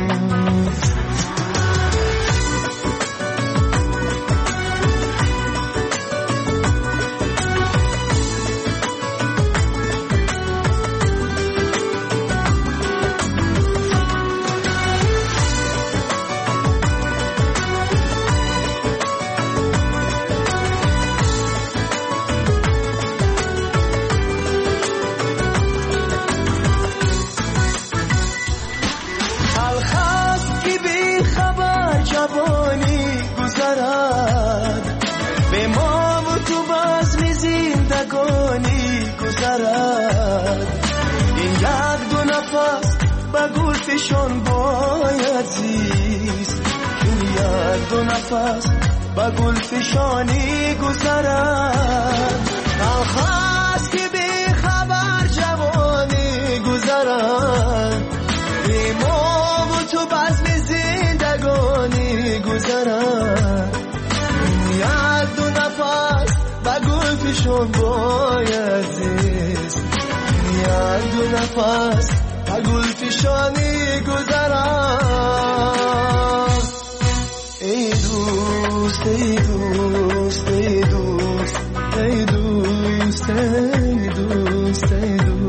گلفشان باید زیست، این یک دو نفس با گلفشانی گذرد. الخاص که بی خبر جوانی گذرد، بی ما و تو بزم زندگانی گذرد. یک دو نفس با گلفشان باید زیست، یک دو نفس گل فشانی گذرم. ای دوست ای دوست ای دوست ای دوست ای دوست ای دوست.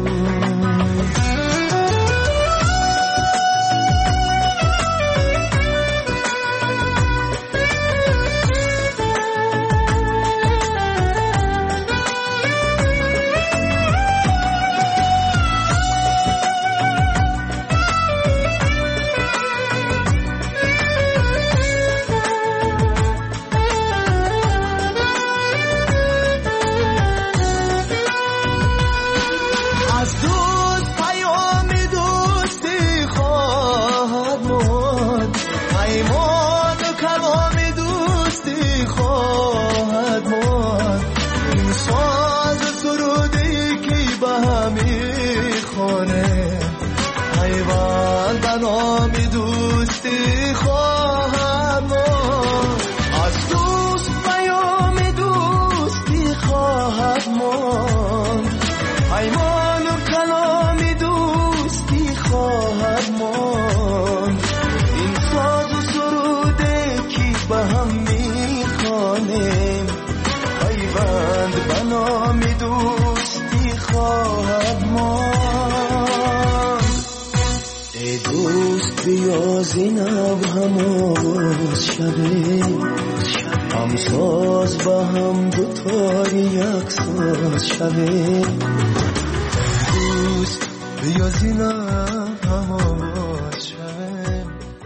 ساز سرودی که به همی خانه حیوان به نام دوستی خواهم ماند از دوست پیام دوستی خواهم ماند حیوان و کلام دوستی خواهم ماند این ساز و سروده که به هم میخوانیم پیوند به نام دوستی خواهم ماند ای دوست بیا زینب هم آواز شده هم ساز با هم دوتاری یک ساز شده دوست بیا زینب هم آواز شده.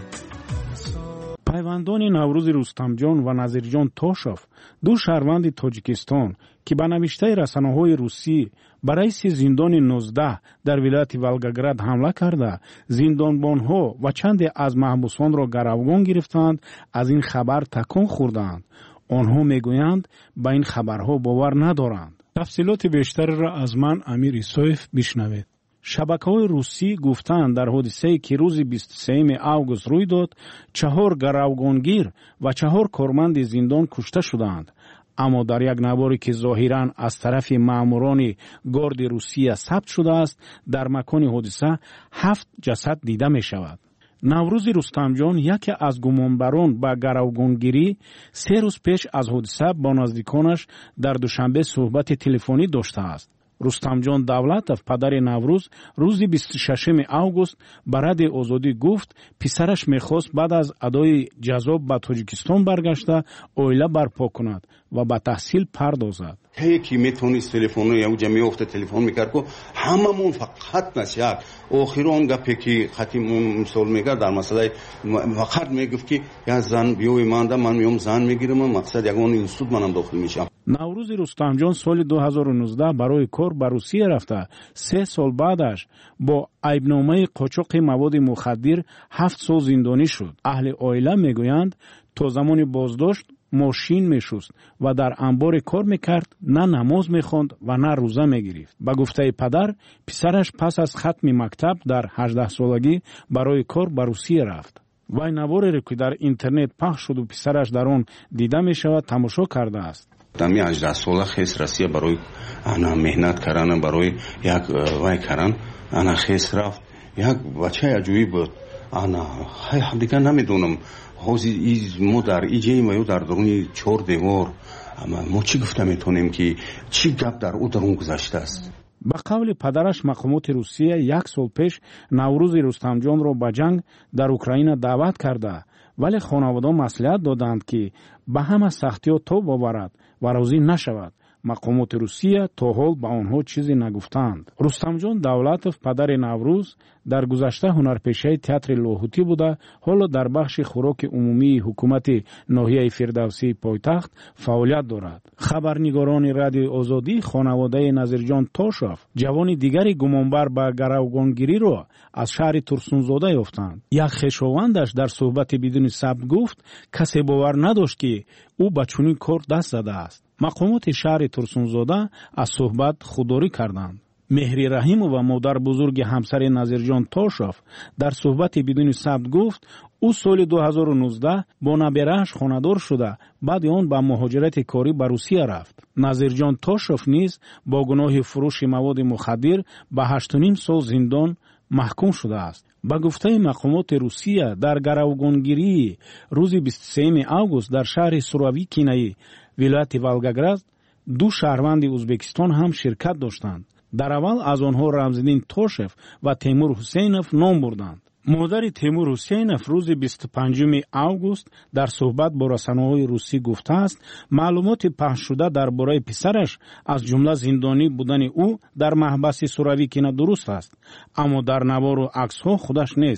پیوندان نوروز رستمجان و نظیرجان تاشوف دو شهروند تاجیکستان که به نوشته رسانه‌های روسی به رئیس زندان نوزده در ولایت ولگاگراد حمله کرده زندانبانها و چند از محبوسان را گروگان گرفتند از این خبر تکان خوردند. آنها میگویند به این خبرها باور ندارند. تفصیلات بیشتر را از من امیر ایسایف بشنوید. شبکه‌های روسی گفتند در حادثه‌ای که روز بیست و سوم آگوست روی داد چهار گروگانگیر و چهار کارمند زندان کشته شدند. اما در یک نواری که ظاهراً از طرف ماموران گارد روسیه ثبت شده است در مکان حادثه هفت جسد دیده می شود. نوروز رستمجان یکی از گمانبران به گروگانگیری سه روز پیش از حادثه با نزدیکانش در دوشنبه صحبت تلفنی داشته است. رستمجان دولتов پدر نوروز روز بیست و ششم آگوست به رادیو آزادی گفت پسرش میخواست بعد از ادای جذاب به تاجیکستان برگشته اویله برپا کند و به تحصیل پردازد. یکی میتونست تلفن یا جمعی افت تلفن میکرد که هممون فقط نسیار آخر اون گپی که خطیمون مثال میگرد در مسئله فقط میگفت که یا زن بیوی مانده من میام زن میگیرم مقصد یکون اینستیتوت منم داخل میشم. نوروز رستمجان سال دو هزار و نوزده برای کار به روسیه رفته. سه سال بعدش با عیبنامه قاچاق مواد مخدر هفت سال زندانی شد. اهل عائله میگویند تا زمان بازداشت ماشین میشست و در انبار کار میکرد، نه نماز میخواند و نه روزه میگرفت. به گفته پدر پسرش پس از ختم مکتب در هجده سالگی برای کار به روسیه رفت. وی نواری که در اینترنت پخش شد و پسرش در آن دیده میشود تماشا کرده است. دمی هجده ساله خیس رسیه برای انا مهنت کردن برای یک وای کردن انا خیس رفت یک بچه عجیبی بود. انا خیلی دیگه نمیدونم حوزی ایز ما در ایجای ما در درونی چهار دیوار اما ما چی گفته میتونیم که چی گپ در او درون گذشته است. به قول پدرش مقامات روسیه یک سال پیش نوروز رستمجان را به جنگ در اوکراین دعوت کرده ولی خانواده مصلحت دادند که به همه سختی‌ها تاب آورد و راضی نشود. مقامات روسیه تا حال به آنها چیزی نگفتند. رستمجان دولتов پدر نوروز در گذشته هنرپیشه تئاتر لاهوتی بوده، حالا در بخش خوراک عمومی حکومت ناحیه فردوسی پایتخت فعالیت دارد. خبرنگاران رادیو آزادی خانواده نظیرجان تاشوف جوان دیگری گمانبر به گروگانگیری را از شهر ترسونزاده یافتند. یک خویشاوندش در صحبت بدون ثبت گفت کسی باور نداشت که او به چنین کار دست زده است. مقامات شهر ترسونزاده از صحبت خودداری کردند. مهری رحیم و مادر بزرگ همسر نظیرجان تاشوف در صحبت بدون ثبت گفت او سال دو هزار و نوزده با نبیره‌اش خانه‌دار شده، بعد آن به مهاجرت کاری به روسیه رفت. نظیرجان تاشوف نیز با گناه فروش مواد مخدر به هشت و نیم سال زندان محکوم شده است. با گفته مقامات روسیه در گروگانگیری روز بیست و سوم آگوست در شهر سوروی کینایی ولایت ولگاگراد دو شهروند ازبکستان هم شرکت داشتند. در اول از آنها رمزالدین تاشوف و تیمور حسینوف نام بردند. مادر تیمور حسینوف روز بیست و پنجم آگوست در صحبت با رسانه‌های روسی گفته است معلومات پخش شده درباره پسرش از جمله زندانی بودن او در محبس سوروی کینا درست است، اما در نوار و عکس‌ها خودش نیست.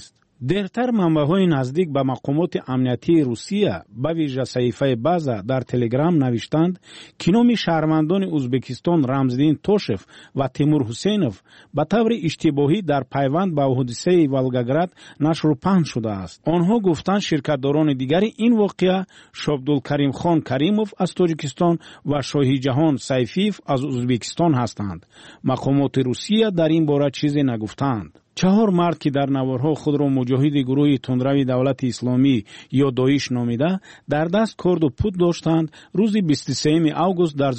дертар манбаъҳои наздик ба мақомоти амниятии Русия ба вижа саҳифаи база дар Телеграм навиштанд, ки номи шаҳрвандони Ӯзбекистон Рамзиддин Тошев ва Тимур Ҳусейнов ба таври иштибоҳӣ дар пайванд ба ҳодисаи Волгоград нашру паҳн шудааст. онҳо гуфтанд ширкатдорони дигари ин воқеа Шобдулкаримхон Каримов аз Тоҷикистон ва Шоҳиҷаҳон Сайфиев аз Ӯзбекистон ҳастанд. мақомоти Русия дар ин бора чизе нагуфтанд. чаҳор мард, ки дар наворҳо худро муҷоҳиди гурӯҳи тунрави давлати исломӣ ё доиш номида, дар даст корду пут доштанд, рӯзи бисту сеюми август дар